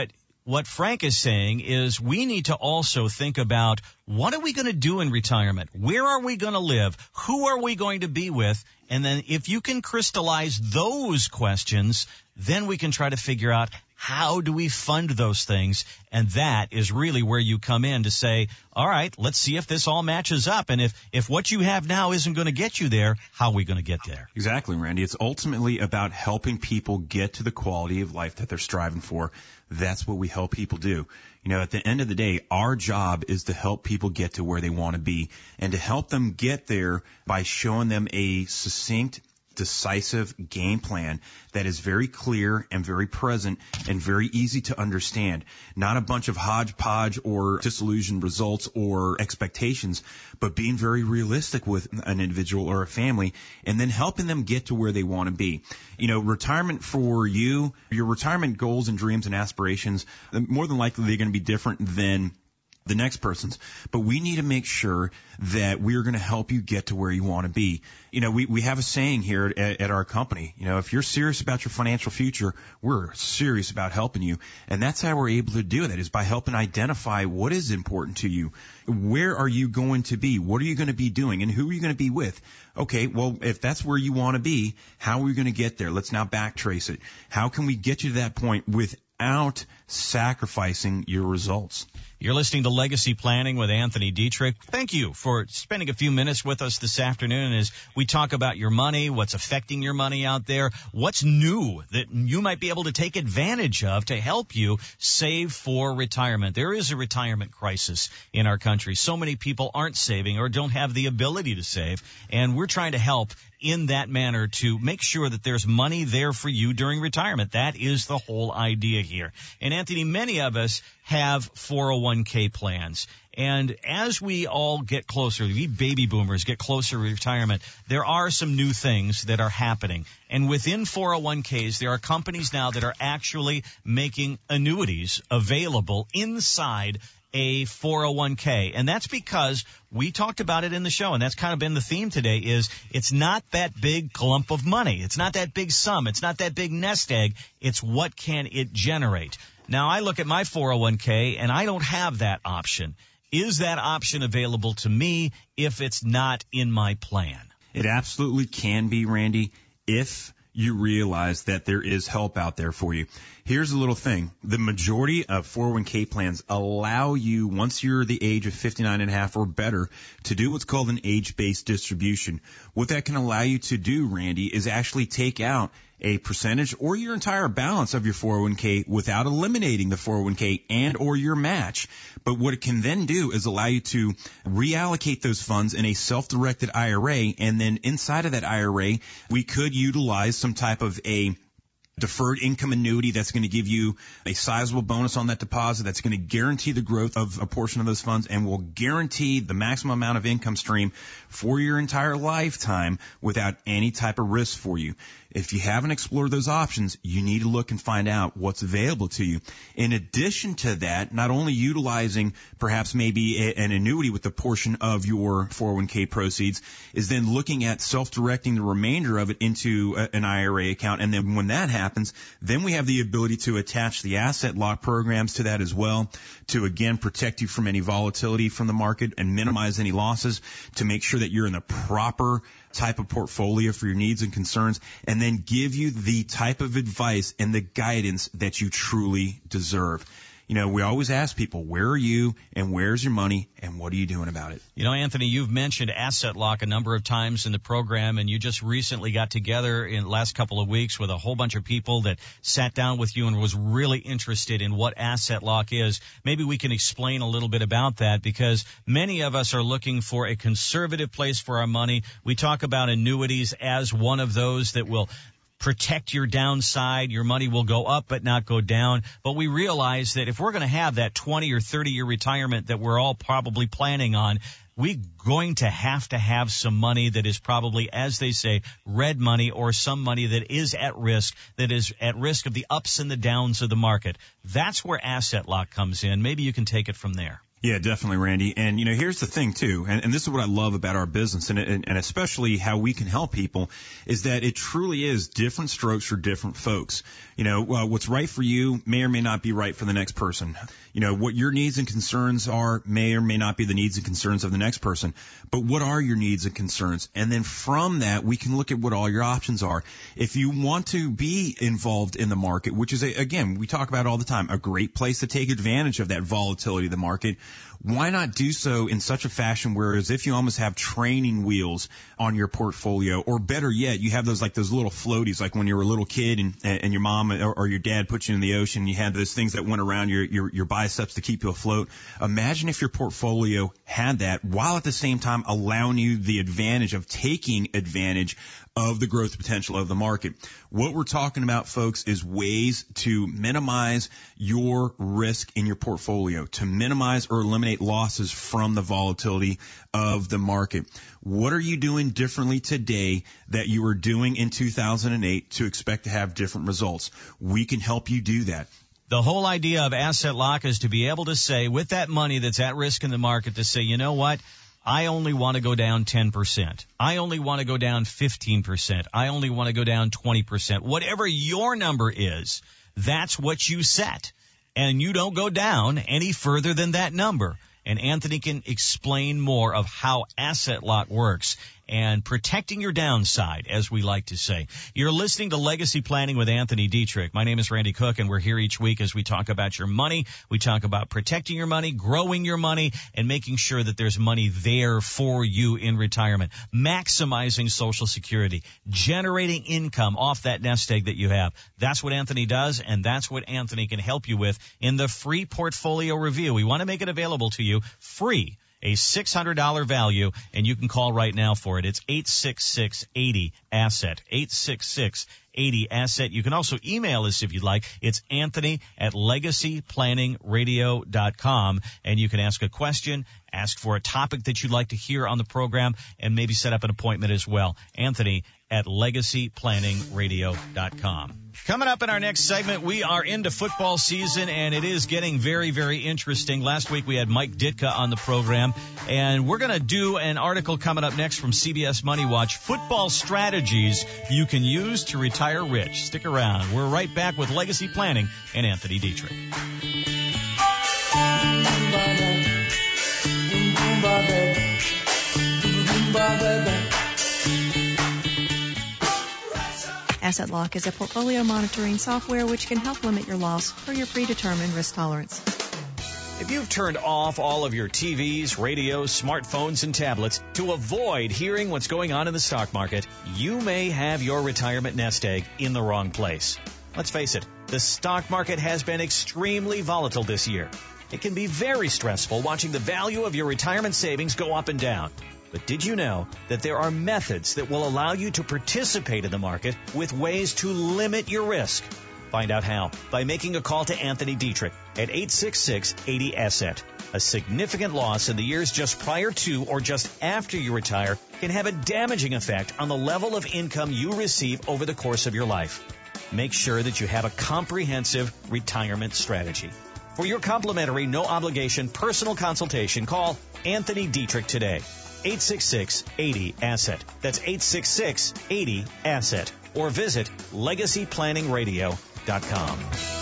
what Frank is saying is we need to also think about what are we going to do in retirement? Where are we going to live? Who are we going to be with? And then if you can crystallize those questions, then we can try to figure out how do we fund those things. And that is really where you come in to say, all right, let's see if this all matches up. And if, if what you have now isn't going to get you there, how are we going to get there? Exactly, Randy. It's ultimately about helping people get to the quality of life that they're striving for. That's what we help people do. You know, at the end of the day, our job is to help people get to where they want to be and to help them get there by showing them a succinct, decisive game plan that is very clear and very present and very easy to understand. Not a bunch of hodgepodge or disillusioned results or expectations, but being very realistic with an individual or a family and then helping them get to where they want to be. You know, retirement for you, your retirement goals and dreams and aspirations, more than likely they're going to be different than the next person's, but we need to make sure that we are going to help you get to where you want to be. You know, we, we have a saying here at, at our company, you know, if you're serious about your financial future, we're serious about helping you. And that's how we're able to do that, is by helping identify what is important to you. Where are you going to be? What are you going to be doing? And who are you going to be with? Okay, well, if that's where you want to be, how are we going to get there? Let's now backtrace it. How can we get you to that point without sacrificing your results? You're listening to Legacy Planning with Anthony Dietrich. Thank you for spending a few minutes with us this afternoon as we talk about your money, what's affecting your money out there, what's new that you might be able to take advantage of to help you save for retirement. There is a retirement crisis in our country. So many people aren't saving or don't have the ability to save, and we're trying to help in that manner to make sure that there's money there for you during retirement. That is the whole idea here. And Anthony, many of us have four oh one k plans. And as we all get closer, we baby boomers get closer to retirement, there are some new things that are happening. And within four oh one k's, there are companies now that are actually making annuities available inside a four oh one k. And that's because we talked about it in the show, and that's kind of been the theme today, is it's not that big clump of money. It's not that big sum. It's not that big nest egg. It's what can it generate. Now, I look at my four oh one k, and I don't have that option. Is that option available to me if it's not in my plan? It absolutely can be, Randy, if you realize that there is help out there for you. Here's a little thing. The majority of four oh one k plans allow you, once you're the age of fifty-nine and a half or better, to do what's called an age-based distribution. What that can allow you to do, Randy, is actually take out a percentage or your entire balance of your four oh one k without eliminating the four oh one k and or your match. But what it can then do is allow you to reallocate those funds in a self-directed I R A, and then inside of that I R A, we could utilize some type of a deferred income annuity that's going to give you a sizable bonus on that deposit that's going to guarantee the growth of a portion of those funds and will guarantee the maximum amount of income stream for your entire lifetime without any type of risk for you. If you haven't explored those options, you need to look and find out what's available to you. In addition to that, not only utilizing perhaps maybe a, an annuity with a portion of your four oh one k proceeds, is then looking at self-directing the remainder of it into a, an I R A account. And then when that happens, then we have the ability to attach the asset lock programs to that as well, to again protect you from any volatility from the market and minimize any losses, to make sure that you're in the proper type of portfolio for your needs and concerns, and then give you the type of advice and the guidance that you truly deserve. You know, we always ask people, where are you and where's your money and what are you doing about it? You know, Anthony, you've mentioned Asset Lock a number of times in the program, and you just recently got together in the last couple of weeks with a whole bunch of people that sat down with you and was really interested in what Asset Lock is. Maybe we can explain a little bit about that, because many of us are looking for a conservative place for our money. We talk about annuities as one of those that will protect your downside. Your money will go up but not go down. But we realize that if we're going to have that twenty or thirty year retirement that we're all probably planning on, we're going to have to have some money that is probably, as they say, red money, or some money that is at risk, that is at risk of the ups and the downs of the market. That's where Asset Lock comes in. Maybe you can take it from there. Yeah, definitely, Randy. And, you know, here's the thing, too, and, and this is what I love about our business, and, and, and especially how we can help people, is that it truly is different strokes for different folks. You know, uh, what's right for you may or may not be right for the next person. You know, what your needs and concerns are may or may not be the needs and concerns of the next person. But what are your needs and concerns? And then from that, we can look at what all your options are. If you want to be involved in the market, which is, a, again, we talk about all the time, a great place to take advantage of that volatility of the market, why not do so in such a fashion where as if you almost have training wheels on your portfolio, or better yet, you have those like those little floaties, like when you were a little kid and, and your mom or, or your dad put you in the ocean, you had those things that went around your, your, your biceps to keep you afloat. Imagine if your portfolio had that while at the same time allowing you the advantage of taking advantage of the growth potential of the market. What we're talking about, folks, is ways to minimize your risk in your portfolio, to minimize or eliminate losses from the volatility of the market. What are you doing differently today that you were doing in two thousand eight to expect to have different results? We can help you do that. The whole idea of asset lock is to be able to say, with that money that's at risk in the market, to say, you know what? I only want to go down ten percent. I only want to go down fifteen percent. I only want to go down twenty percent. Whatever your number is, that's what you set. And you don't go down any further than that number. And Anthony can explain more of how asset lock works and protecting your downside, as we like to say. You're listening to Legacy Planning with Anthony Dietrich. My name is Randy Cook, and we're here each week as we talk about your money. We talk about protecting your money, growing your money, and making sure that there's money there for you in retirement. Maximizing Social Security, generating income off that nest egg that you have. That's what Anthony does, and that's what Anthony can help you with in the free portfolio review. We want to make it available to you free. A six hundred dollars value, and you can call right now for it. It's eight six six, eighty, asset, eight six six, eighty, asset. You can also email us if you'd like. It's Anthony at legacy planning radio dot com, and you can ask a question, ask for a topic that you'd like to hear on the program, and maybe set up an appointment as well. Anthony at legacy planning radio dot com. Coming up in our next segment, we are into football season, and it is getting very, very interesting. Last week we had Mike Ditka on the program, and we're going to do an article coming up next from C B S Money Watch, football strategies you can use to retire rich. Stick around. We're right back with Legacy Planning and Anthony Dietrich. Asset Lock is a portfolio monitoring software which can help limit your loss for your predetermined risk tolerance. If you've turned off all of your T Vs, radios, smartphones, and tablets to avoid hearing what's going on in the stock market, you may have your retirement nest egg in the wrong place. Let's face it, the stock market has been extremely volatile this year. It can be very stressful watching the value of your retirement savings go up and down. But did you know that there are methods that will allow you to participate in the market with ways to limit your risk? Find out how by making a call to Anthony Dietrich at eight six six, eighty, asset. A significant loss in the years just prior to or just after you retire can have a damaging effect on the level of income you receive over the course of your life. Make sure that you have a comprehensive retirement strategy. For your complimentary, no-obligation personal consultation, call Anthony Dietrich today. eight six six, eighty, asset. That's eight six six, eighty, asset. Or visit legacy planning radio dot com.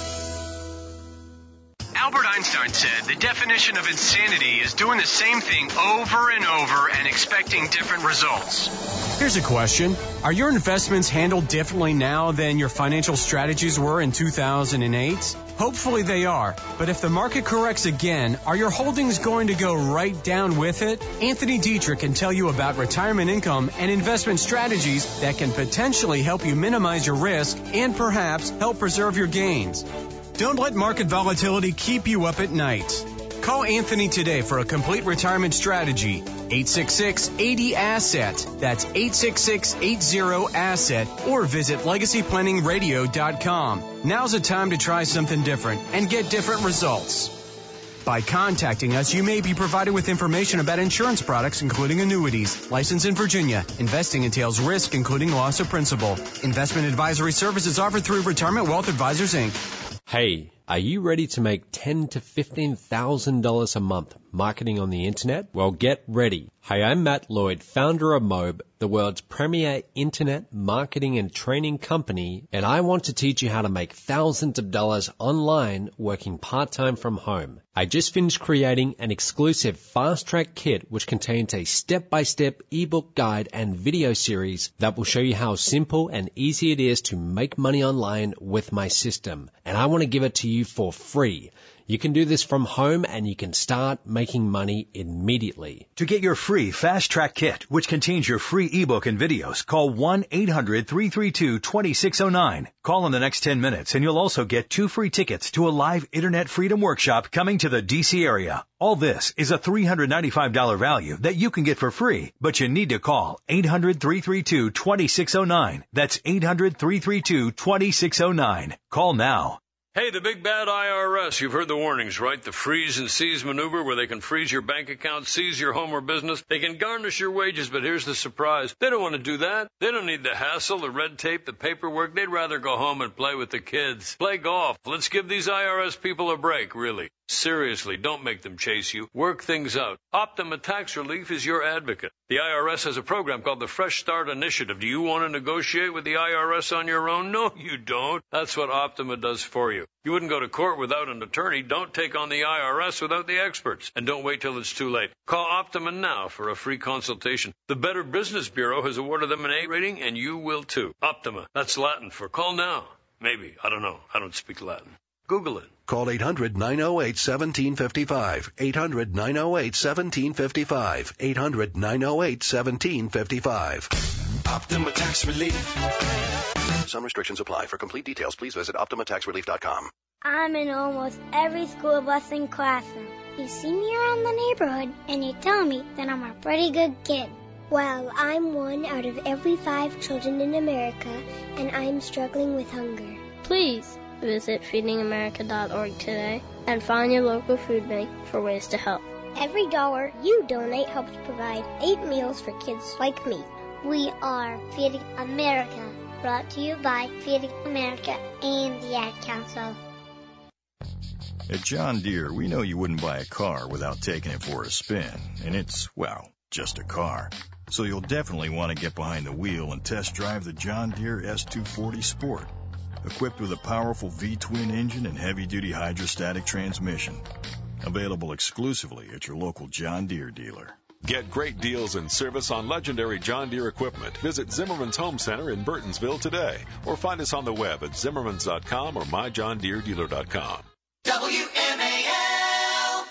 Albert Einstein said the definition of insanity is doing the same thing over and over and expecting different results. Here's a question. Are your investments handled differently now than your financial strategies were in two thousand eight? Hopefully they are. But if the market corrects again, are your holdings going to go right down with it? Anthony Dietrich can tell you about retirement income and investment strategies that can potentially help you minimize your risk and perhaps help preserve your gains. Don't let market volatility keep you up at night. Call Anthony today for a complete retirement strategy. eight six six, eighty, asset. That's eight six six, eighty, asset. Or visit legacy planning radio dot com. Now's the time to try something different and get different results. By contacting us, you may be provided with information about insurance products, including annuities. Licensed in Virginia. Investing entails risk, including loss of principal. Investment advisory services offered through Retirement Wealth Advisors, Incorporated. Hey, Are you ready to make ten to fifteen thousand dollars a month marketing on the internet? Well, get ready. Hi, I'm Matt Lloyd, founder of Mobe, the world's premier internet marketing and training company, and I want to teach you how to make thousands of dollars online working part-time from home. I just finished creating an exclusive fast-track kit which contains a step-by-step ebook guide and video series that will show you how simple and easy it is to make money online with my system. And I want to give it to you for free. You can do this from home and you can start making money immediately. To get your free Fast Track Kit, which contains your free ebook and videos, call one eight hundred three three two two six zero nine. Call in the next ten minutes and you'll also get two free tickets to a live Internet Freedom Workshop coming to the D C area. All this is a three hundred ninety-five dollars value that you can get for free, but you need to call eight hundred three three two two six zero nine. That's eight hundred three three two two six zero nine. Call now. Hey, the big bad I R S. You've heard the warnings, right? The freeze and seize maneuver where they can freeze your bank account, seize your home or business. They can garnish your wages, but here's the surprise. They don't want to do that. They don't need the hassle, the red tape, the paperwork. They'd rather go home and play with the kids. Play golf. Let's give these I R S people a break, really. Seriously, don't make them chase you. Work things out. Optima Tax Relief is your advocate. The I R S has a program called the Fresh Start Initiative. Do you want to negotiate with the I R S on your own? No, you don't. That's what Optima does for you. You wouldn't go to court without an attorney. Don't take on the I R S without the experts. And don't wait till it's too late. Call Optima now for a free consultation. The Better Business Bureau has awarded them an A rating, and you will too. Optima. That's Latin for call now. Maybe. I don't know. I don't speak Latin. Google it. Call eight hundred nine oh eight one seven five five. eight hundred nine oh eight one seven five five. eight hundred nine oh eight one seven five five. Optima Tax Relief. Some restrictions apply. For complete details, please visit optima tax relief dot com. I'm in almost every school bus and classroom. You see me around the neighborhood, and you tell me that I'm a pretty good kid. Well, I'm one out of every five children in America, and I'm struggling with hunger. Please visit feeding america dot org today and find your local food bank for ways to help. Every dollar you donate helps provide eight meals for kids like me. We are Feeding America, brought to you by Feeding America and the Ad Council. At John Deere, we know you wouldn't buy a car without taking it for a spin, and it's, well, just a car. So you'll definitely want to get behind the wheel and test drive the John Deere S two forty Sport. Equipped with a powerful V-twin engine and heavy-duty hydrostatic transmission. Available exclusively at your local John Deere dealer. Get great deals and service on legendary John Deere equipment. Visit Zimmerman's Home Center in Burtonsville today, or find us on the web at zimmermans dot com or my john deere dealer dot com. W M A L.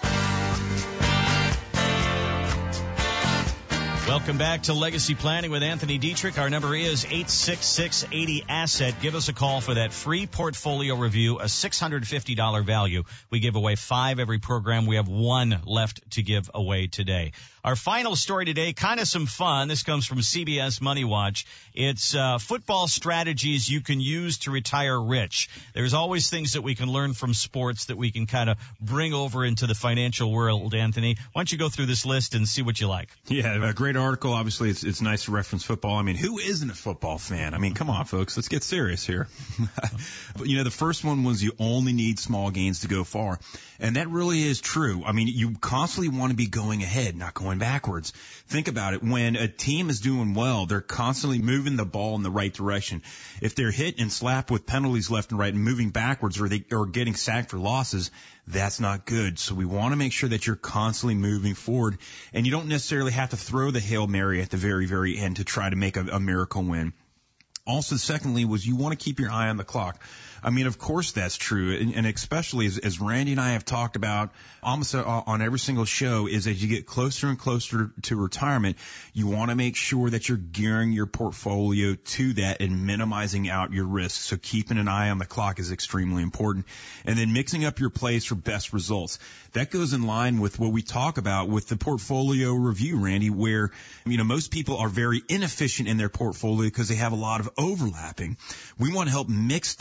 Welcome back to Legacy Planning with Anthony Dietrich. Our number is eight six six, eight zero, asset. Give us a call for that free portfolio review, a six hundred fifty dollars value. We give away five every program. We have one left to give away today. Our final story today, kind of some fun. This comes from C B S Money Watch. It's uh, football strategies you can use to retire rich. There's always things that we can learn from sports that we can kind of bring over into the financial world, Anthony. Why don't you go through this list and see what you like? Yeah, a great article. Obviously, it's, it's nice to reference football. I mean, who isn't a football fan? I mean, come on, folks. Let's get serious here. But, you know, the first one was you only need small gains to go far. And that really is true. I mean, you constantly want to be going ahead, not going backwards. Think about it. When a team is doing well, they're constantly moving the ball in the right direction. If they're hit and slapped with penalties left and right and moving backwards, or they or getting sacked for losses, that's not good. So we want to make sure that you're constantly moving forward, and you don't necessarily have to throw the Hail Mary at the very, very end to try to make a, a miracle win. Also, secondly, was you want to keep your eye on the clock. I mean, of course that's true, and, and especially as, as Randy and I have talked about almost on every single show, is as you get closer and closer to retirement, you want to make sure that you're gearing your portfolio to that and minimizing out your risks. So keeping an eye on the clock is extremely important. And then mixing up your plays for best results. That goes in line with what we talk about with the portfolio review, Randy, where, you know, most people are very inefficient in their portfolio because they have a lot of overlapping. We want to help mix that up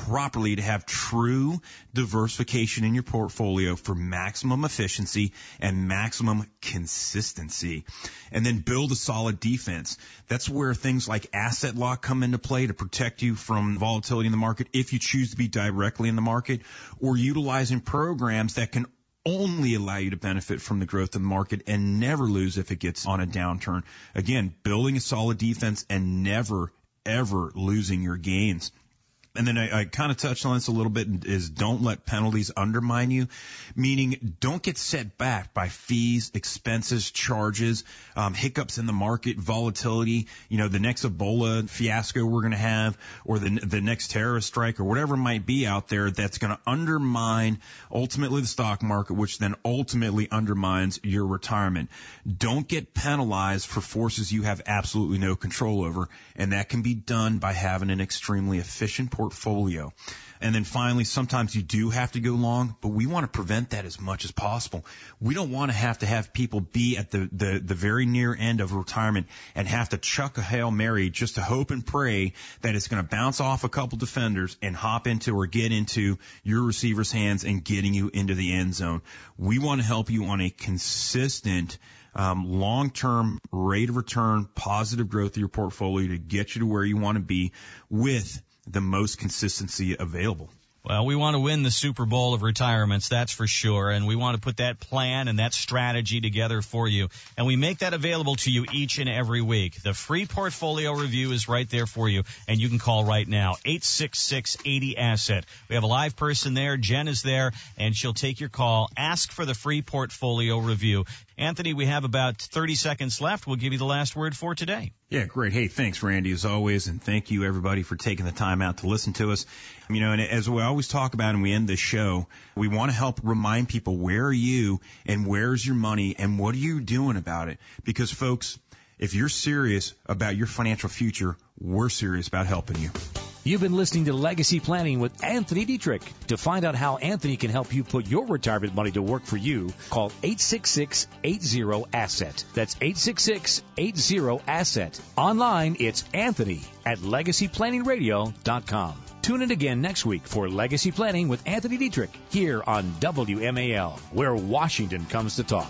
properly to have true diversification in your portfolio for maximum efficiency and maximum consistency. And then build a solid defense. That's where things like asset lock come into play to protect you from volatility in the market if you choose to be directly in the market, or utilizing programs that can only allow you to benefit from the growth of the market and never lose if it gets on a downturn. Again, building a solid defense and never, ever losing your gains. And then I, I kind of touched on this a little bit, is don't let penalties undermine you, meaning don't get set back by fees, expenses, charges, um, hiccups in the market, volatility, you know, the next Ebola fiasco we're going to have, or the the next terrorist strike, or whatever might be out there that's going to undermine ultimately the stock market, which then ultimately undermines your retirement. Don't get penalized for forces you have absolutely no control over, and that can be done by having an extremely efficient portfolio. portfolio. And then finally, sometimes you do have to go long, but we want to prevent that as much as possible. We don't want to have to have people be at the, the, the very near end of retirement and have to chuck a Hail Mary just to hope and pray that it's going to bounce off a couple defenders and hop into or get into your receiver's hands and getting you into the end zone. We want to help you on a consistent Um, long-term rate of return, positive growth of your portfolio to get you to where you want to be with the most consistency available. Well, we want to win the Super Bowl of retirements, that's for sure, and we want to put that plan and that strategy together for you, and we make that available to you each and every week. The free portfolio review is right there for you, and you can call right now, eight six six, eighty, asset. We have a live person there. Jen is there, and she'll take your call. Ask for the free portfolio review. Anthony, we have about thirty seconds left. We'll give you the last word for today. Yeah, great. Hey, thanks, Randy, as always, and thank you, everybody, for taking the time out to listen to us. You know, and as we always talk about and we end this show, we want to help remind people, where are you and where's your money and what are you doing about it? Because, folks, if you're serious about your financial future, we're serious about helping you. You've been listening to Legacy Planning with Anthony Dietrich. To find out how Anthony can help you put your retirement money to work for you, call eight six six, eight zero, asset. That's eight six six, eight zero, asset. Online, it's Anthony at legacy planning radio dot com. Tune in again next week for Legacy Planning with Anthony Dietrich here on W M A L, where Washington comes to talk.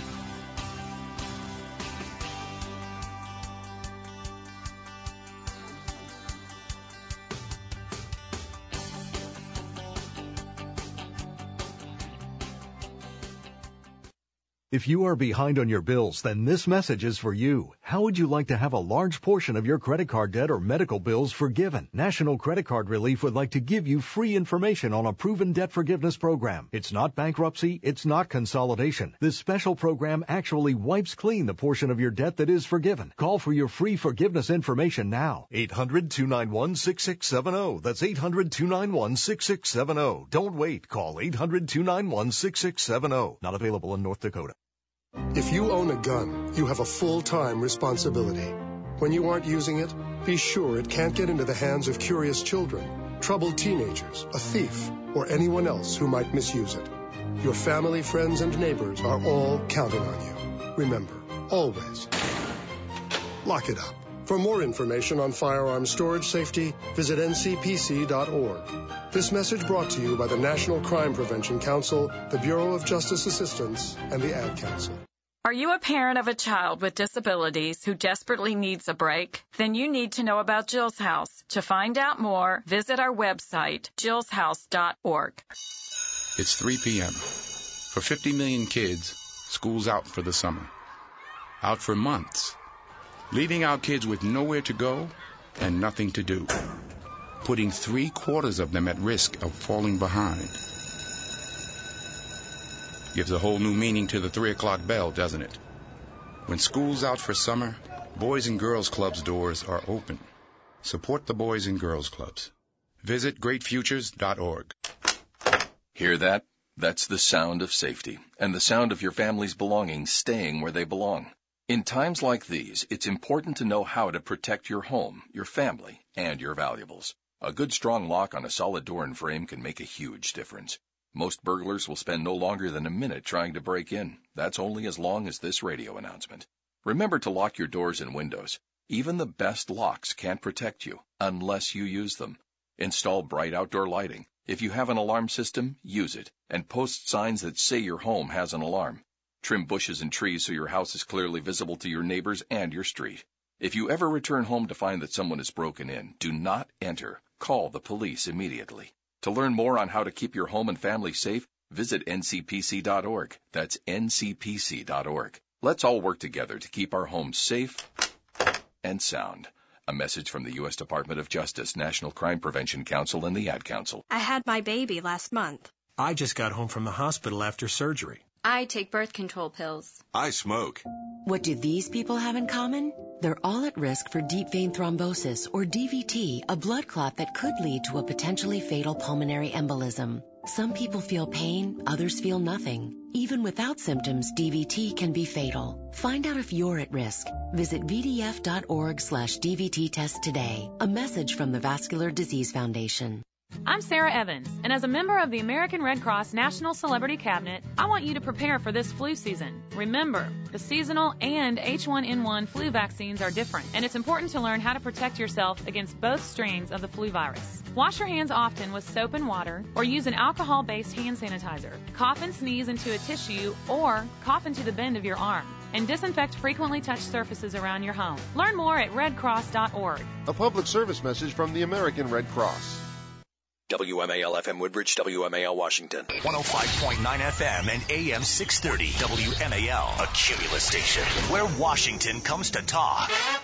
If you are behind on your bills, then this message is for you. How would you like to have a large portion of your credit card debt or medical bills forgiven? National Credit Card Relief would like to give you free information on a proven debt forgiveness program. It's not bankruptcy. It's not consolidation. This special program actually wipes clean the portion of your debt that is forgiven. Call for your free forgiveness information now. eight hundred, two nine one, six six seven zero. That's eight hundred, two nine one, six six seven zero. Don't wait. Call eight hundred, two nine one, six six seven zero. Not available in North Dakota. If you own a gun, you have a full-time responsibility. When you aren't using it, be sure it can't get into the hands of curious children, troubled teenagers, a thief, or anyone else who might misuse it. Your family, friends, and neighbors are all counting on you. Remember, always, lock it up. For more information on firearm storage safety, visit N C P C dot org. This message brought to you by the National Crime Prevention Council, the Bureau of Justice Assistance, and the Ad Council. Are you a parent of a child with disabilities who desperately needs a break? Then you need to know about Jill's House. To find out more, visit our website, jills house dot org. It's three p.m. For fifty million kids, school's out for the summer. Out for months. Leaving our kids with nowhere to go and nothing to do. Putting three quarters of them at risk of falling behind. Gives a whole new meaning to the three o'clock bell, doesn't it? When school's out for summer, Boys and Girls Club's doors are open. Support the Boys and Girls Clubs. Visit great futures dot org. Hear that? That's the sound of safety, and the sound of your family's belongings staying where they belong. In times like these, it's important to know how to protect your home, your family, and your valuables. A good strong lock on a solid door and frame can make a huge difference. Most burglars will spend no longer than a minute trying to break in. That's only as long as this radio announcement. Remember to lock your doors and windows. Even the best locks can't protect you unless you use them. Install bright outdoor lighting. If you have an alarm system, use it, and post signs that say your home has an alarm. Trim bushes and trees so your house is clearly visible to your neighbors and your street. If you ever return home to find that someone has broken in, do not enter. Call the police immediately. To learn more on how to keep your home and family safe, visit N C P C dot org. That's N C P C dot org. Let's all work together to keep our homes safe and sound. A message from the U S Department of Justice, National Crime Prevention Council, and the Ad Council. I had my baby last month. I just got home from the hospital after surgery. I take birth control pills. I smoke. What do these people have in common? They're all at risk for deep vein thrombosis, or D V T, a blood clot that could lead to a potentially fatal pulmonary embolism. Some people feel pain, others feel nothing. Even without symptoms, D V T can be fatal. Find out if you're at risk. Visit V D F dot org slash D V T test today. A message from the Vascular Disease Foundation. I'm Sarah Evans, and as a member of the American Red Cross National Celebrity Cabinet, I want you to prepare for this flu season. Remember, the seasonal and H one N one flu vaccines are different, and it's important to learn how to protect yourself against both strains of the flu virus. Wash your hands often with soap and water, or use an alcohol-based hand sanitizer. Cough and sneeze into a tissue, or cough into the bend of your arm. And disinfect frequently touched surfaces around your home. Learn more at red cross dot org. A public service message from the American Red Cross. W M A L F M Woodbridge, W M A L Washington. one oh five point nine F M and A M six thirty W M A L, a Cumulus station where Washington comes to talk.